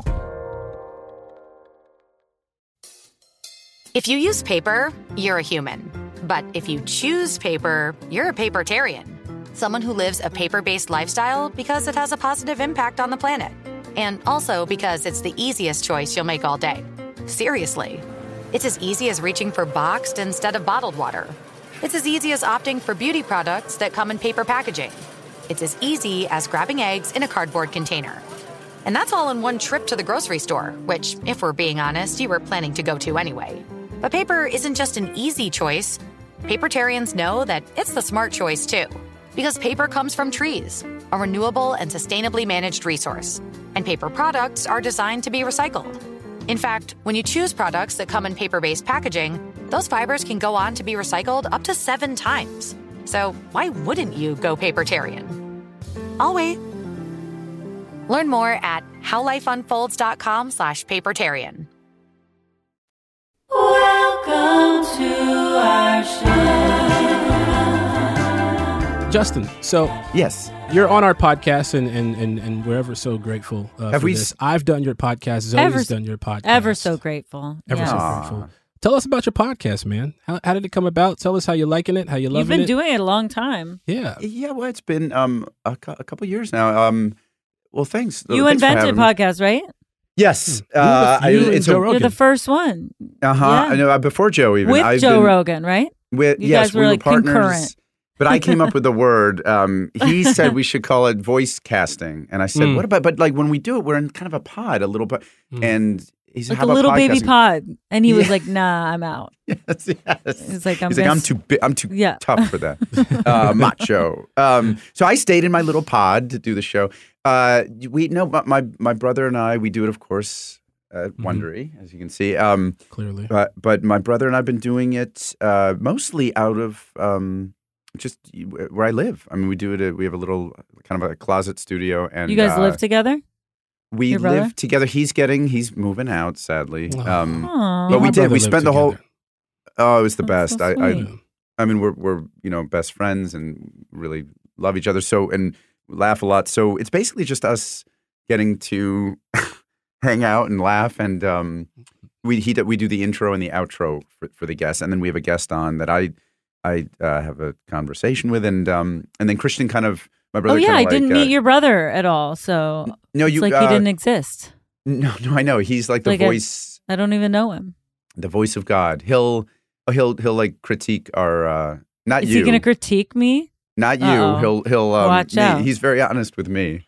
If you use paper, you're a human. But if you choose paper, you're a papertarian. Someone who lives a paper-based lifestyle because it has a positive impact on the planet. And also because it's the easiest choice you'll make all day. Seriously. It's as easy as reaching for boxed instead of bottled water. It's as easy as opting for beauty products that come in paper packaging. It's as easy as grabbing eggs in a cardboard container. And that's all in one trip to the grocery store, which, if we're being honest, you were planning to go to anyway. But paper isn't just an easy choice. Papertarians know that it's the smart choice, too. Because paper comes from trees, a renewable and sustainably managed resource. And paper products are designed to be recycled. In fact, when you choose products that come in paper-based packaging, those fibers can go on to be recycled up to seven times. So why wouldn't you go papertarian? I'll wait. Learn more at howlifeunfolds.com slash papertarian. Welcome to our show. Justin, so yes, you're on our podcast, and and and, and we're ever so grateful. Uh, Have for we this. s- I've done your podcast. Zoe's Ever- done your podcast. Ever so grateful. Ever Yeah. so grateful. Tell us about your podcast, man. How, how did it come about? Tell us how you're liking it, how you're loving You've been it. doing it a long time. Yeah. Yeah, well, it's been um a, cou- a couple years now. Um, well, thanks. You Thanks for invented having me. podcasts, right? Yes, Who uh, the- you I- and it's Joe a, Rogan. You're the first one. Uh huh. Yeah. I know uh, before Joe even. With I've Joe been, Rogan, right? With, You yes, guys were, we like, were partners. concurrent. But I came up with the word. Um, he said we should call it voice casting, and I said, Mm. "What about?" But like when we do it, we're in kind of a pod, a little pod, Mm. and he said, Like "How a about little baby podcasting?" pod. And he was Yeah. like, nah, I'm out. Yes, yes. He's like, I'm He's like, gonna I'm s- too bi- I'm too Yeah. tough for that. uh, macho. Um, so I stayed in my little pod to do the show. Uh, we no, but my my brother and I, we do it, of course, at Wondery, as you can see. Um, Clearly. But but my brother and I've been doing it uh, mostly out of um, just where I live. I mean, we do it. At, we have a little kind of a closet studio, and You guys uh, live together? We Your brother? live together. He's getting. He's moving out, sadly. Um, Aw. but My we did. brother We lived spent the whole. together. Oh, it was the That's best. so I, I sweet. I mean, we're we're you know best friends and really love each other. So and laugh a lot. So it's basically just us getting to hang out and laugh. And um, we he we do the intro and the outro for, for the guests, and then we have a guest on that I I uh, have a conversation with, and um and then Christian kind of my Oh, brother. yeah. kinda I like, didn't uh, meet your brother at all. So No, it's you like uh, he didn't exist. No, no, I know he's like the Like a- voice. I don't even know him. The voice of God. He'll he'll he'll like critique our uh not Is you. he going to critique me? not you. Uh-oh. He'll he'll um, Watch me. out. He's very honest with me.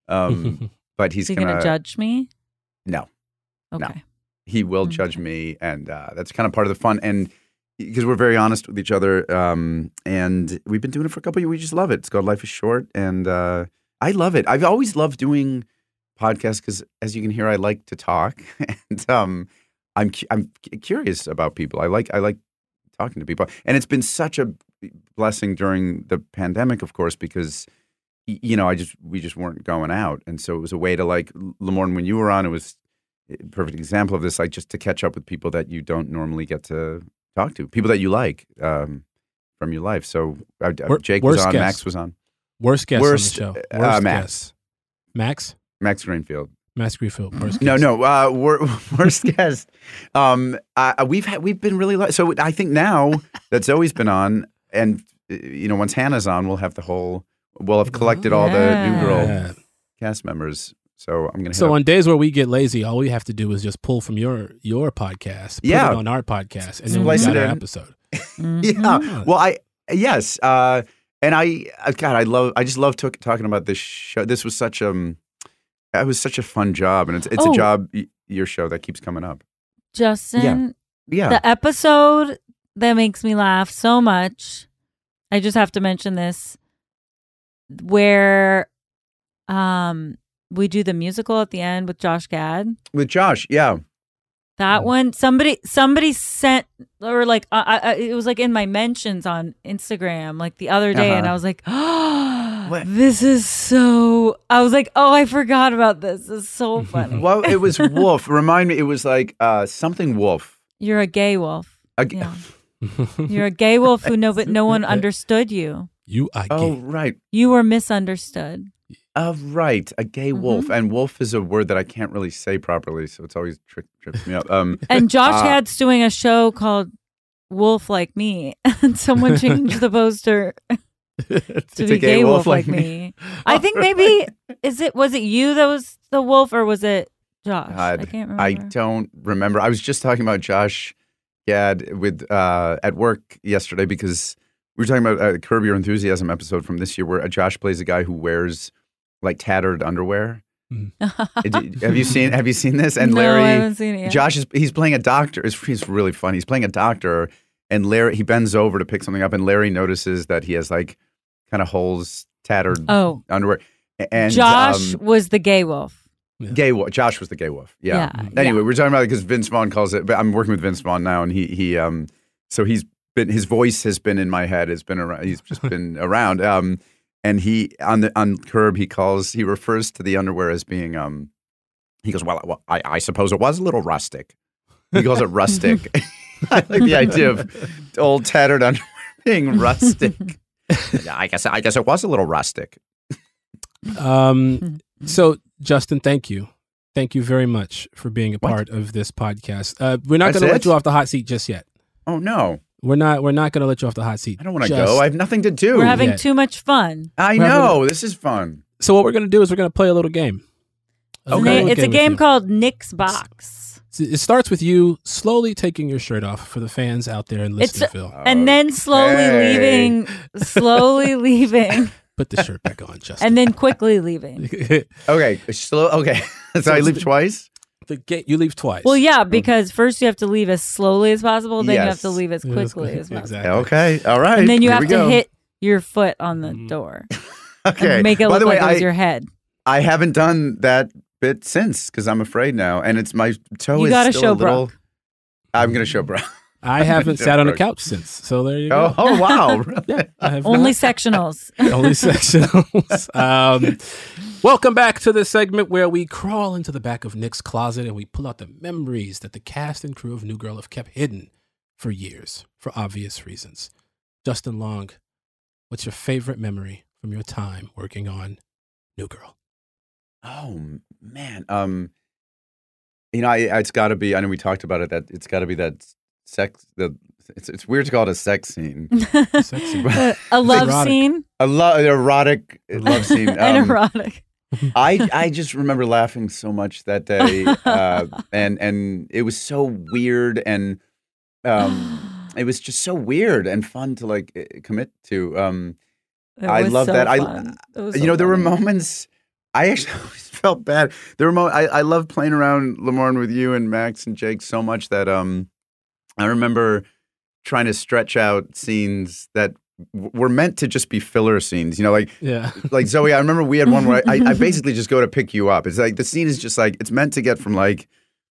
Um but he's Is he gonna going to judge me? No. Okay. No. He will judge me, and uh that's kind of part of the fun, and because we're very honest with each other, um and we've been doing it for a couple of years. We just love it. It's called Life is Short, and uh I love it. I've always loved doing podcasts because, as you can hear, I like to talk, and um I'm cu- I'm cu- curious about people. I like I like talking to people, and it's been such a blessing during the pandemic, of course, because y- you know I just we just weren't going out, and so it was a way to like Lamorne, when you were on, it was a perfect example of this, like just to catch up with people that you don't normally get to talk to, people that you like um, from your life. So uh, Wor- Jake was worst on, guest. Max was on, Worst guest Worst, on the show. uh, Worst Max. guest. Max? Max Greenfield. Max Greenfield. Worst No, guest. no. Uh, wor- worst guest. Um, uh, we've had, we've been really lu- so. I think now that Zoe's been on, and uh, you know, once Hannah's on, we'll have the whole. We'll have collected all the new girl Yeah. cast members. So I'm gonna. Hit So up- on days where we get lazy, all we have to do is just pull from your your podcast, put Yeah. it on our podcast, and then we Splice got it our in. episode. Yeah. Well, I yes, uh, and I uh, God, I love. I just love to- talking about this show. This was such um, it was such a fun job, and it's it's Oh. a job. y- Your show that keeps coming up. Justin, Yeah. the episode that makes me laugh so much, I just have to mention this, where um we do the musical at the end with Josh Gad. With Josh, yeah. That one, somebody somebody sent, or like, I, I, it was like in my mentions on Instagram, like the other day, Uh-huh. and I was like, oh, this is so, I was like, oh, I forgot about this. This is so funny. Well, it was wolf. Remind me, it was like uh, something wolf. You're a gay wolf. A g- Yeah. You're a gay wolf who no, but no one understood you. You are gay. Oh, right. You were misunderstood. Uh, right. A gay wolf. Mm-hmm. And wolf is a word that I can't really say properly, so it's always tri- trips me up. Um, And Josh uh, Gad's doing a show called Wolf Like Me, and someone changed the poster to be gay wolf like me. I think maybe is it was it you that was the wolf, or was it Josh? God, I can't remember. I don't remember. I was just talking about Josh Gad with uh, at work yesterday because we were talking about a Curb Your Enthusiasm episode from this year where uh, Josh plays a guy who wears like tattered underwear. have you seen Have you seen this? And No, Larry, I haven't seen it yet. Josh is he's playing a doctor. It's, he's really funny. He's playing a doctor, and Larry he bends over to pick something up, and Larry notices that he has like kind of holes, tattered Oh. underwear. And Josh um, was the gay wolf. Gay wolf. Josh was the gay wolf. Yeah. Yeah, Anyway, yeah. we're talking about it because Vince Vaughn calls it. But I'm working with Vince Vaughn now, and he he um so he's been his voice has been in my head. It's been around. He's just been around. Um, and he on the on Curb he calls he refers to the underwear as being um he goes well, well I I suppose it was a little rustic. He calls it rustic. I like the idea of old tattered underwear being rustic. Yeah, I guess I guess it was a little rustic. Um, so Justin, thank you. Thank you very much for being a part of this podcast. Uh, we're not That's going to let it? you off the hot seat just yet. Oh no. We're not we're not going to let you off the hot seat. I don't want to go. I have nothing to do. We're having yet. too much fun. I We're know. having- This is fun. So what we're going to do is we're going to play a little game. It's a na- It's a with game you. called Nick's Box. It starts with you slowly taking your shirt off for the fans out there in It's Listerville. and then slowly Okay. leaving, slowly leaving, Put the shirt back on, Justin. and then quickly leaving. Okay. Slow. Okay. So I leave twice. The gate you leave twice. Well, yeah, because first you have to leave as slowly as possible, then you have Yes. to leave as Yes, quickly as possible. exactly. Okay. All right. And then you Here have we to go. hit your foot on the door. Okay. And make it By look the way, like it was I, your head. I haven't done that bit since because I'm afraid now, and it's my toe You is gotta still show a little. Brock. I'm gonna show Brock. I haven't Yeah, sat on a Brooke. couch since. So there you Oh, go. oh wow. Really? Yeah, I have Only not. sectionals. Only sectionals. Um, welcome back to the segment where we crawl into the back of Nick's closet and we pull out the memories that the cast and crew of New Girl have kept hidden for years, for obvious reasons. Justin Long, what's your favorite memory from your time working on New Girl? Oh man. Um. You know, I, it's got to be. I know we talked about it. That it's got to be that sex. The it's it's weird to call it a sex scene. Sexy. a a love Erotic. scene. A lo- an erotic love scene. An Um, erotic. I I just remember laughing so much that day, uh, and and it was so weird, and um, it was just so weird and fun to like eh, commit to. Um, It I was love so that. fun. It I was you so know there were funny. moments. I actually always felt bad. There were mo- I I love playing around Lamorne with you and Max and Jake so much that um, I remember trying to stretch out scenes that w- were meant to just be filler scenes. You know, like Yeah. like Zoe, I remember we had one where I, I basically just go to pick you up. It's like the scene is just like it's meant to get from like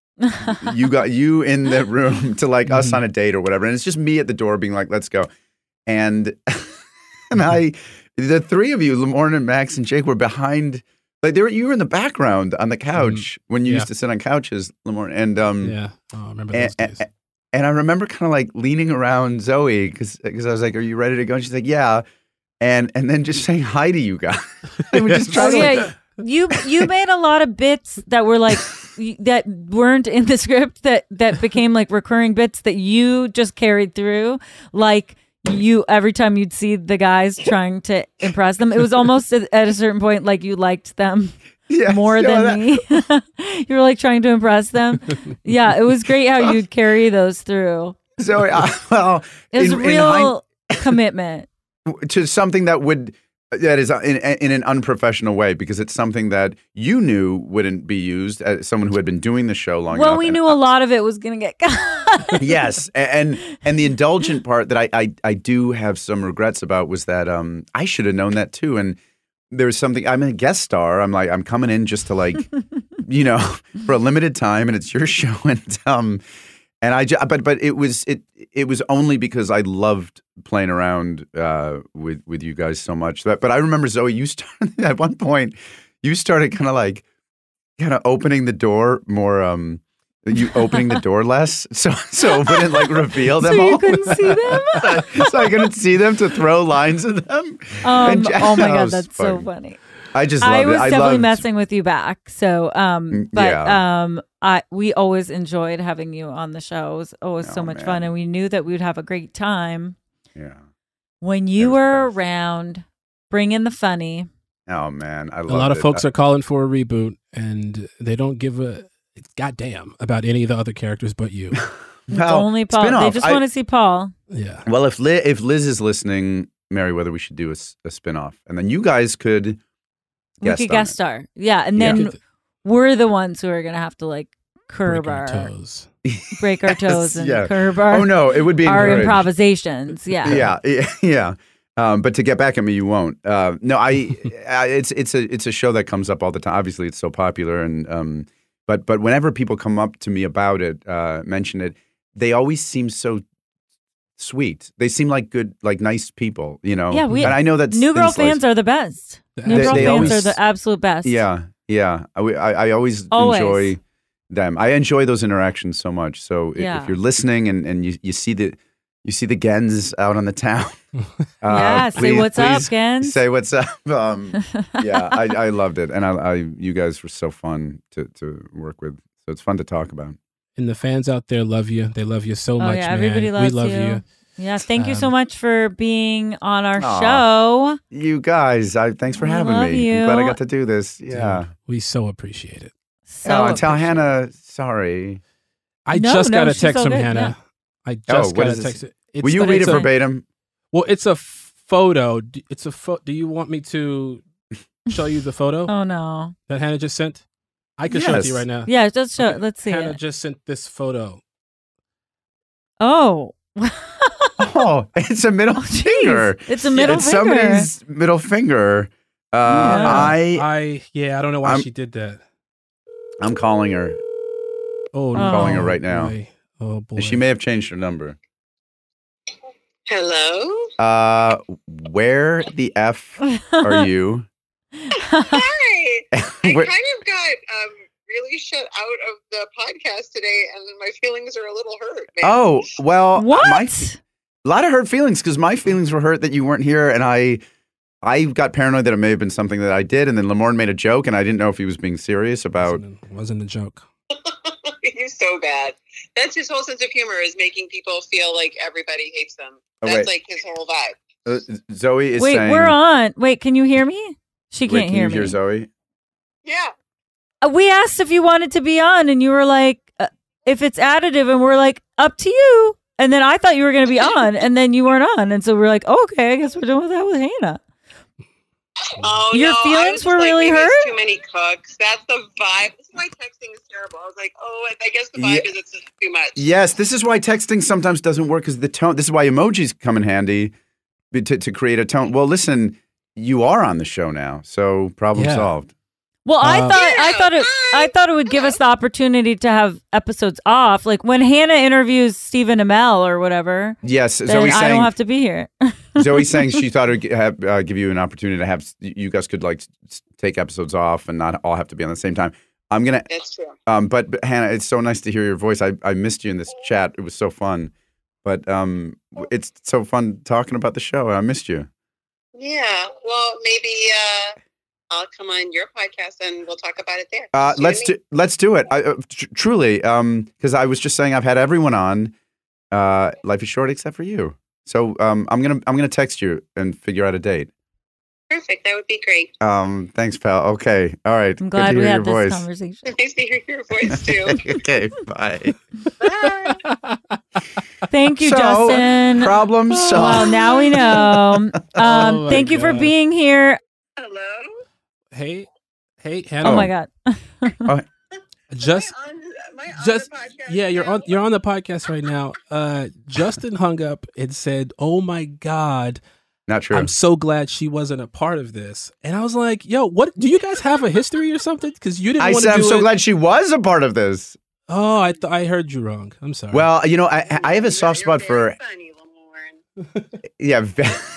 you got you in the room to like us on a date or whatever, and it's just me at the door being like, "Let's go," and and I, the three of you, Lamorne and Max and Jake, were behind. Like they were, you were in the background on the couch when you Yeah. used to sit on couches, Lamorne, and um, Yeah. Oh, I remember and, those days. and, and I remember kind of like leaning around Zoe because I was like, "Are you ready to go?" And she's like, "Yeah," and and then just saying hi to you guys. I would just try Oh, to yeah, like, you you made a lot of bits that were like y- that weren't in the script that that became like recurring bits that you just carried through. Like you, every time you'd see the guys trying to impress them, it was almost at, at a certain point like you liked them yeah, more you know, than that- me. You were like trying to impress them. Yeah, it was great how you'd carry those through. Zoe, uh, well, It was in- in real commitment. to something that would that is in, in an unprofessional way because it's something that you knew wouldn't be used as someone who had been doing the show long Well, enough. we And- knew a lot of it was going to get cut. yes, and and the indulgent part that I, I I do have some regrets about was that um I should have known that too. And there was something. I'm a guest star. I'm like I'm coming in just to like you know, for a limited time, and it's your show, and um, and I, ju- but but it was it it was only because I loved playing around uh with with you guys so much. That, but I remember Zoe, you started at one point, you started kind of like kind of opening the door more. Um, you opening the door less, so so it wouldn't like reveal them so all. you couldn't see them. So I couldn't see them to throw lines at them. Um, And just- oh my that god, was that's funny. so funny. I just I loved was it. I definitely loved, messing with you back. So, um, but Yeah. um, I we always enjoyed having you on the show. It was always so Oh, much man. fun, and we knew that we would have a great time Yeah. when you were around, bringing the funny. Oh man, I A loved lot of it. folks I- are calling for a reboot, and they don't give a goddamn about any of the other characters but you. It's Well, only Paul. They spin-off. just I- want to see Paul. Yeah. Well, if Liz, if Liz is listening, Meriwether, we should do a, s- a spin-off, and then you guys could We guest could on guest it. star. Yeah, and Yeah. then we're the ones who are gonna have to like curb Break our our, toes. break our toes, Yes, and yeah. curb our. Oh no, it would be our encouraged. improvisations. Yeah, Yeah, yeah, yeah. Um, but to get back at me, you won't. Uh, no, I, I. It's it's a it's a show that comes up all the time. Obviously, it's so popular, and um, but but whenever people come up to me about it, uh, mention it, they always seem so sweet. They seem like good, like nice people. You know. Yeah, we. And I know that New Girl fans are the best. New They- Girl they fans always- are the absolute best. Yeah, yeah. I, I, I always, Always. enjoy them. I enjoy those interactions so much. So if, Yeah. if you're listening and, and you, you see the you see the Gens out on the town, uh, Yeah, say please- what's up, please Gens. Say what's up. Um, yeah, I, I loved it, and I, I you guys were so fun to to work with. So it's fun to talk about. And the fans out there love you. They love you so Oh much, yeah, man. everybody loves we love you. you. Yeah, thank you so Um, much for being on our Aw. show. You guys, I, thanks for We having love me. you. I'm glad I got to do this. Yeah. Dude, we so appreciate it. So oh, and tell appreciate Hannah sorry. I No, just no, got a she's text all from good, Hannah. I just Oh, what got a is this? text. It's- Will you read it it's a- verbatim? Well, it's a photo. D- It's a photo. Do you want me to show you the photo Oh no. that Hannah just sent? I can show it to you Yes. right now. Yeah, just show. Let's see Hannah it. just sent this photo. Oh. Oh, it's a middle finger. It's a middle it's finger. somebody's middle finger. Uh, Yeah. I I yeah. I don't know why I'm- she did that. I'm calling her. Oh, I'm calling her no, right now. boy. Oh boy. She may have changed her number. Hello? Uh, where the f are you? Hi. I Where- kind of got um, really shut out of the podcast today, and then my feelings are a little hurt. Man. Oh well, What? My, a lot of hurt feelings because my feelings were hurt that you weren't here, and I, I got paranoid that it may have been something that I did, and then Lamorne made a joke, and I didn't know if he was being serious about. Wasn't, wasn't a joke. You're so bad. That's his whole sense of humor, is making people feel like everybody hates them. Oh, That's wait. like his whole vibe. Uh, Zoe is Wait, saying. we're on. Wait, can you hear me? She Wait, can't can hear you me. hear Zoe? Yeah. Uh, We asked if you wanted to be on, and you were like, uh, "If it's additive," and we're like, "Up to you." And then I thought you were going to be on, and then you weren't on, and so we're like, oh, "Okay, I guess we're doing that with Hannah." Oh, Your no, I feelings was just were like, really maybe it's hurt? Too many cooks. That's the vibe. This is why texting is terrible. I was like, oh, I guess the vibe Yeah. is it's just too much. Yes, this is why texting sometimes doesn't work because the tone. This is why emojis come in handy be- to, to create a tone. Well, listen, you are on the show now, so problem Yeah. solved. Well, I Uh, thought I thought it I thought it would give us the opportunity to have episodes off, like when Hannah interviews Stephen Amell or whatever. Yes, Then Zoe's I saying. don't have to be here. Zoe's saying she thought it would have, uh, give you an opportunity to have you guys could like s- take episodes off and not all have to be on the same time. I'm gonna. That's true. Um, but, but Hannah, it's so nice to hear your voice. I, I missed you in this chat. It was so fun. But um, it's so fun talking about the show. I missed you. Yeah. Well, maybe uh, I'll come on your podcast and we'll talk about it there. Uh, You let's and do me? let's do it. I, uh, tr- truly, because I was just saying I've had everyone on. Uh, life is short except for you. So um, I'm gonna I'm gonna text you and figure out a date. Perfect. That would be great. Um, thanks, pal. Okay, all right. I'm Good glad to we hear had your this voice. conversation. Nice to hear your voice too. Okay, bye. Thank you, So, Justin. problem Well, solved. now we know. Um, Oh my thank you for God. being here. Hello. Hey, hey, Hannah. Oh, my God. Oh, Just, just, yeah, you're on, you're on the podcast right now. Uh, Justin hung up and said, "Oh my God, Not true. I'm so glad she wasn't a part of this. And I was like, yo, what? Do you guys have a history or something? Because you didn't I want said to do I'm so it. glad she was a part of this. Oh, I th- I heard you wrong. I'm sorry. Well, you know, I I have a soft spot for. Yeah,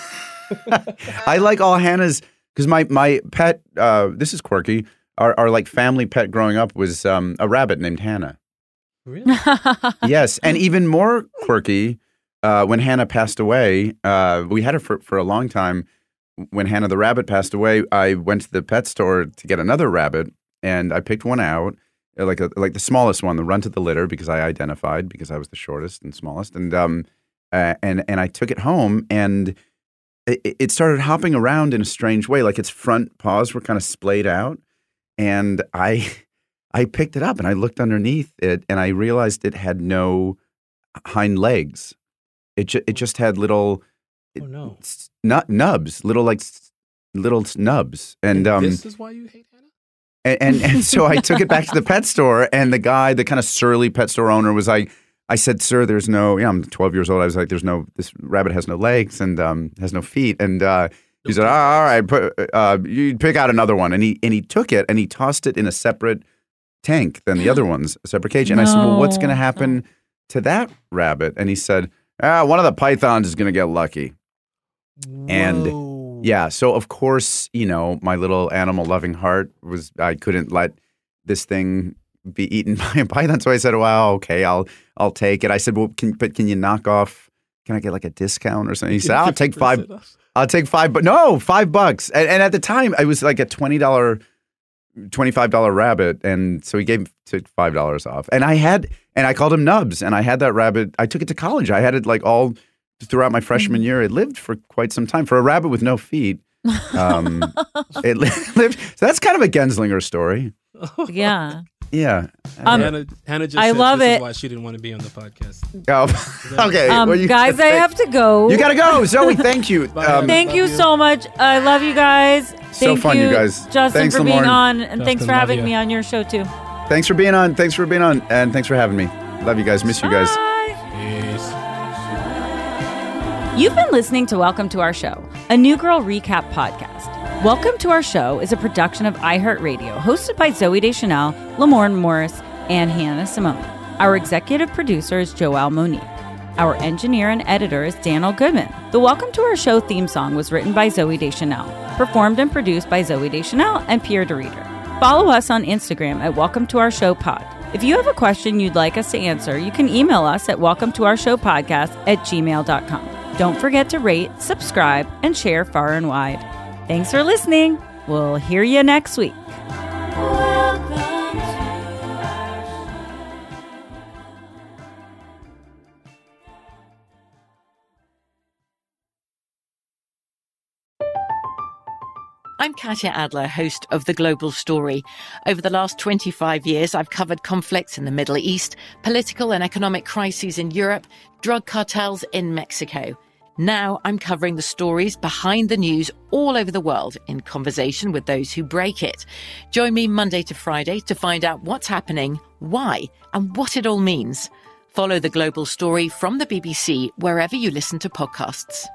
I like all Hannah's because my my pet. Uh, this is quirky. Our our like family pet growing up was um, a rabbit named Hannah. Really? Yes, and even more quirky. Uh, when Hannah passed away, uh, we had her for, for a long time. When Hannah the rabbit passed away, I went to the pet store to get another rabbit, and I picked one out, like a, like the smallest one, the runt of the litter, because I identified because I was the shortest and smallest, and um, uh, and and I took it home, and it, it started hopping around in a strange way, like its front paws were kind of splayed out, and I I picked it up and I looked underneath it, and I realized it had no hind legs. It ju- it just had little, oh no, s- nut nubs, little like s- little nubs, and um, this is why you hate Hannah. and, and and so I took it back to the pet store, and the guy, the kind of surly pet store owner, was like, I said, "Sir, there's no, yeah, I'm twelve years old. I was like, there's no, this rabbit has no legs and um has no feet," and uh, he said, oh, "All right, put, uh, you pick out another one," and he and he took it and he tossed it in a separate tank than the other ones, a separate cage, and I said, "Well, what's going to happen to that rabbit?" And he said, Ah, one of the pythons is going to get lucky. Whoa. And yeah, so of course, you know, my little animal loving heart was, I couldn't let this thing be eaten by a python. So I said, well, okay, I'll, I'll take it. I said, well, can, but can you knock off, can I get like a discount or something? He said, I'll take five, I'll take five, but no, five bucks. And, and at the time I was like a twenty dollars, twenty-five dollars rabbit. And so he gave took five dollars off. And I had, and I called him Nubs. And I had that rabbit. I took it to college. I had it like all throughout my freshman year. It lived for quite some time. For a rabbit with no feet, um, it li- lived. So that's kind of a Genslinger story. Yeah. Yeah. Um, Hannah, Hannah just I said love this it. is why she didn't want to be on the podcast. Oh, okay. Um, Well, you- guys, I have to go. You got to go. Zoe, thank you. Um, Thank you so much. I love you guys. So Thank fun, you guys. Justin, Thanks, for being Lamorne. on, and thanks Justin, for love having you. me on your show too. Thanks for being on. Thanks for being on. And thanks for having me. Love you guys. Miss you guys. You've been listening to Welcome to Our Show, a New Girl recap podcast. Welcome to Our Show is a production of iHeartRadio, hosted by Zoe Deschanel, Lamorne Morris, and Hannah Simone. Our executive producer is Joelle Monique. Our engineer and editor is Daniel Goodman. The Welcome to Our Show theme song was written by Zoe Deschanel, performed and produced by Zoe Deschanel and Pierre DeReader. Follow us on Instagram at Welcome to Our Show Pod. If you have a question you'd like us to answer, you can email us at welcome to our show podcast at gmail dot com. Don't forget to rate, subscribe, and share far and wide. Thanks for listening. We'll hear you next week. I'm Katya Adler, host of The Global Story. Over the last twenty-five years, I've covered conflicts in the Middle East, political and economic crises in Europe, drug cartels in Mexico. Now I'm covering the stories behind the news all over the world in conversation with those who break it. Join me Monday to Friday to find out what's happening, why, and what it all means. Follow The Global Story from the B B C wherever you listen to podcasts.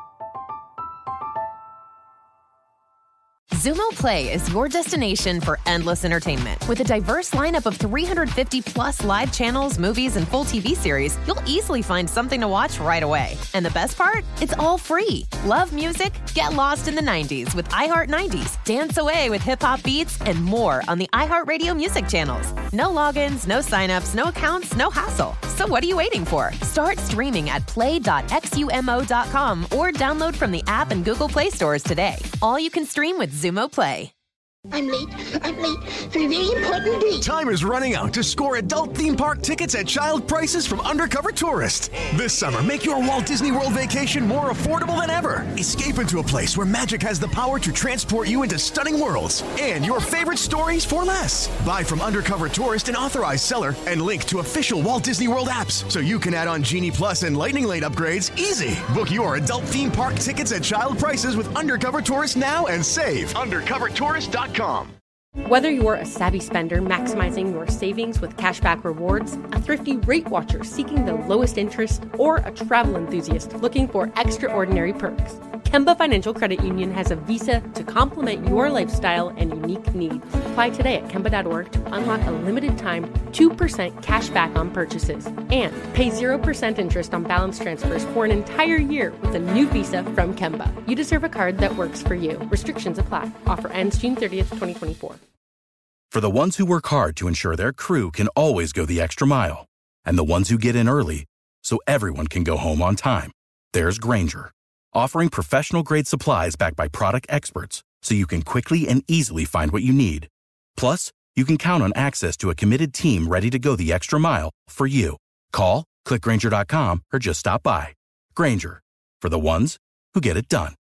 Zumo Play is your destination for endless entertainment. With a diverse lineup of three hundred fifty plus live channels, movies, and full T V series, you'll easily find something to watch right away. And the best part? It's all free. Love music? Get lost in the nineties with iHeart nineties, dance away with hip-hop beats, and more on the iHeartRadio music channels. No logins, no signups, no accounts, no hassle. So what are you waiting for? Start streaming at play dot xumo dot com or download from the app and Google Play stores today. All you can stream with Zumo Play. I'm late. I'm late for a very important date. Time is running out to score adult theme park tickets at child prices from Undercover Tourist. This summer, make your Walt Disney World vacation more affordable than ever. Escape into a place where magic has the power to transport you into stunning worlds and your favorite stories for less. Buy from Undercover Tourist, an authorized seller, and link to official Walt Disney World apps so you can add on Genie Plus and Lightning Lane upgrades easy. Book your adult theme park tickets at child prices with Undercover Tourist now and save. undercover tourist dot com. Whether you're a savvy spender maximizing your savings with cashback rewards, a thrifty rate watcher seeking the lowest interest, or a travel enthusiast looking for extraordinary perks, Kemba Financial Credit Union has a visa to complement your lifestyle and unique needs. Apply today at Kemba dot org to unlock a limited time two percent cash back on purchases and pay zero percent interest on balance transfers for an entire year with a new visa from Kemba. You deserve a card that works for you. Restrictions apply. Offer ends June thirtieth, twenty twenty-four. For the ones who work hard to ensure their crew can always go the extra mile, and the ones who get in early so everyone can go home on time, there's Grainger, offering professional-grade supplies backed by product experts so you can quickly and easily find what you need. Plus, you can count on access to a committed team ready to go the extra mile for you. Call, click Grainger dot com, or just stop by. Grainger, for the ones who get it done.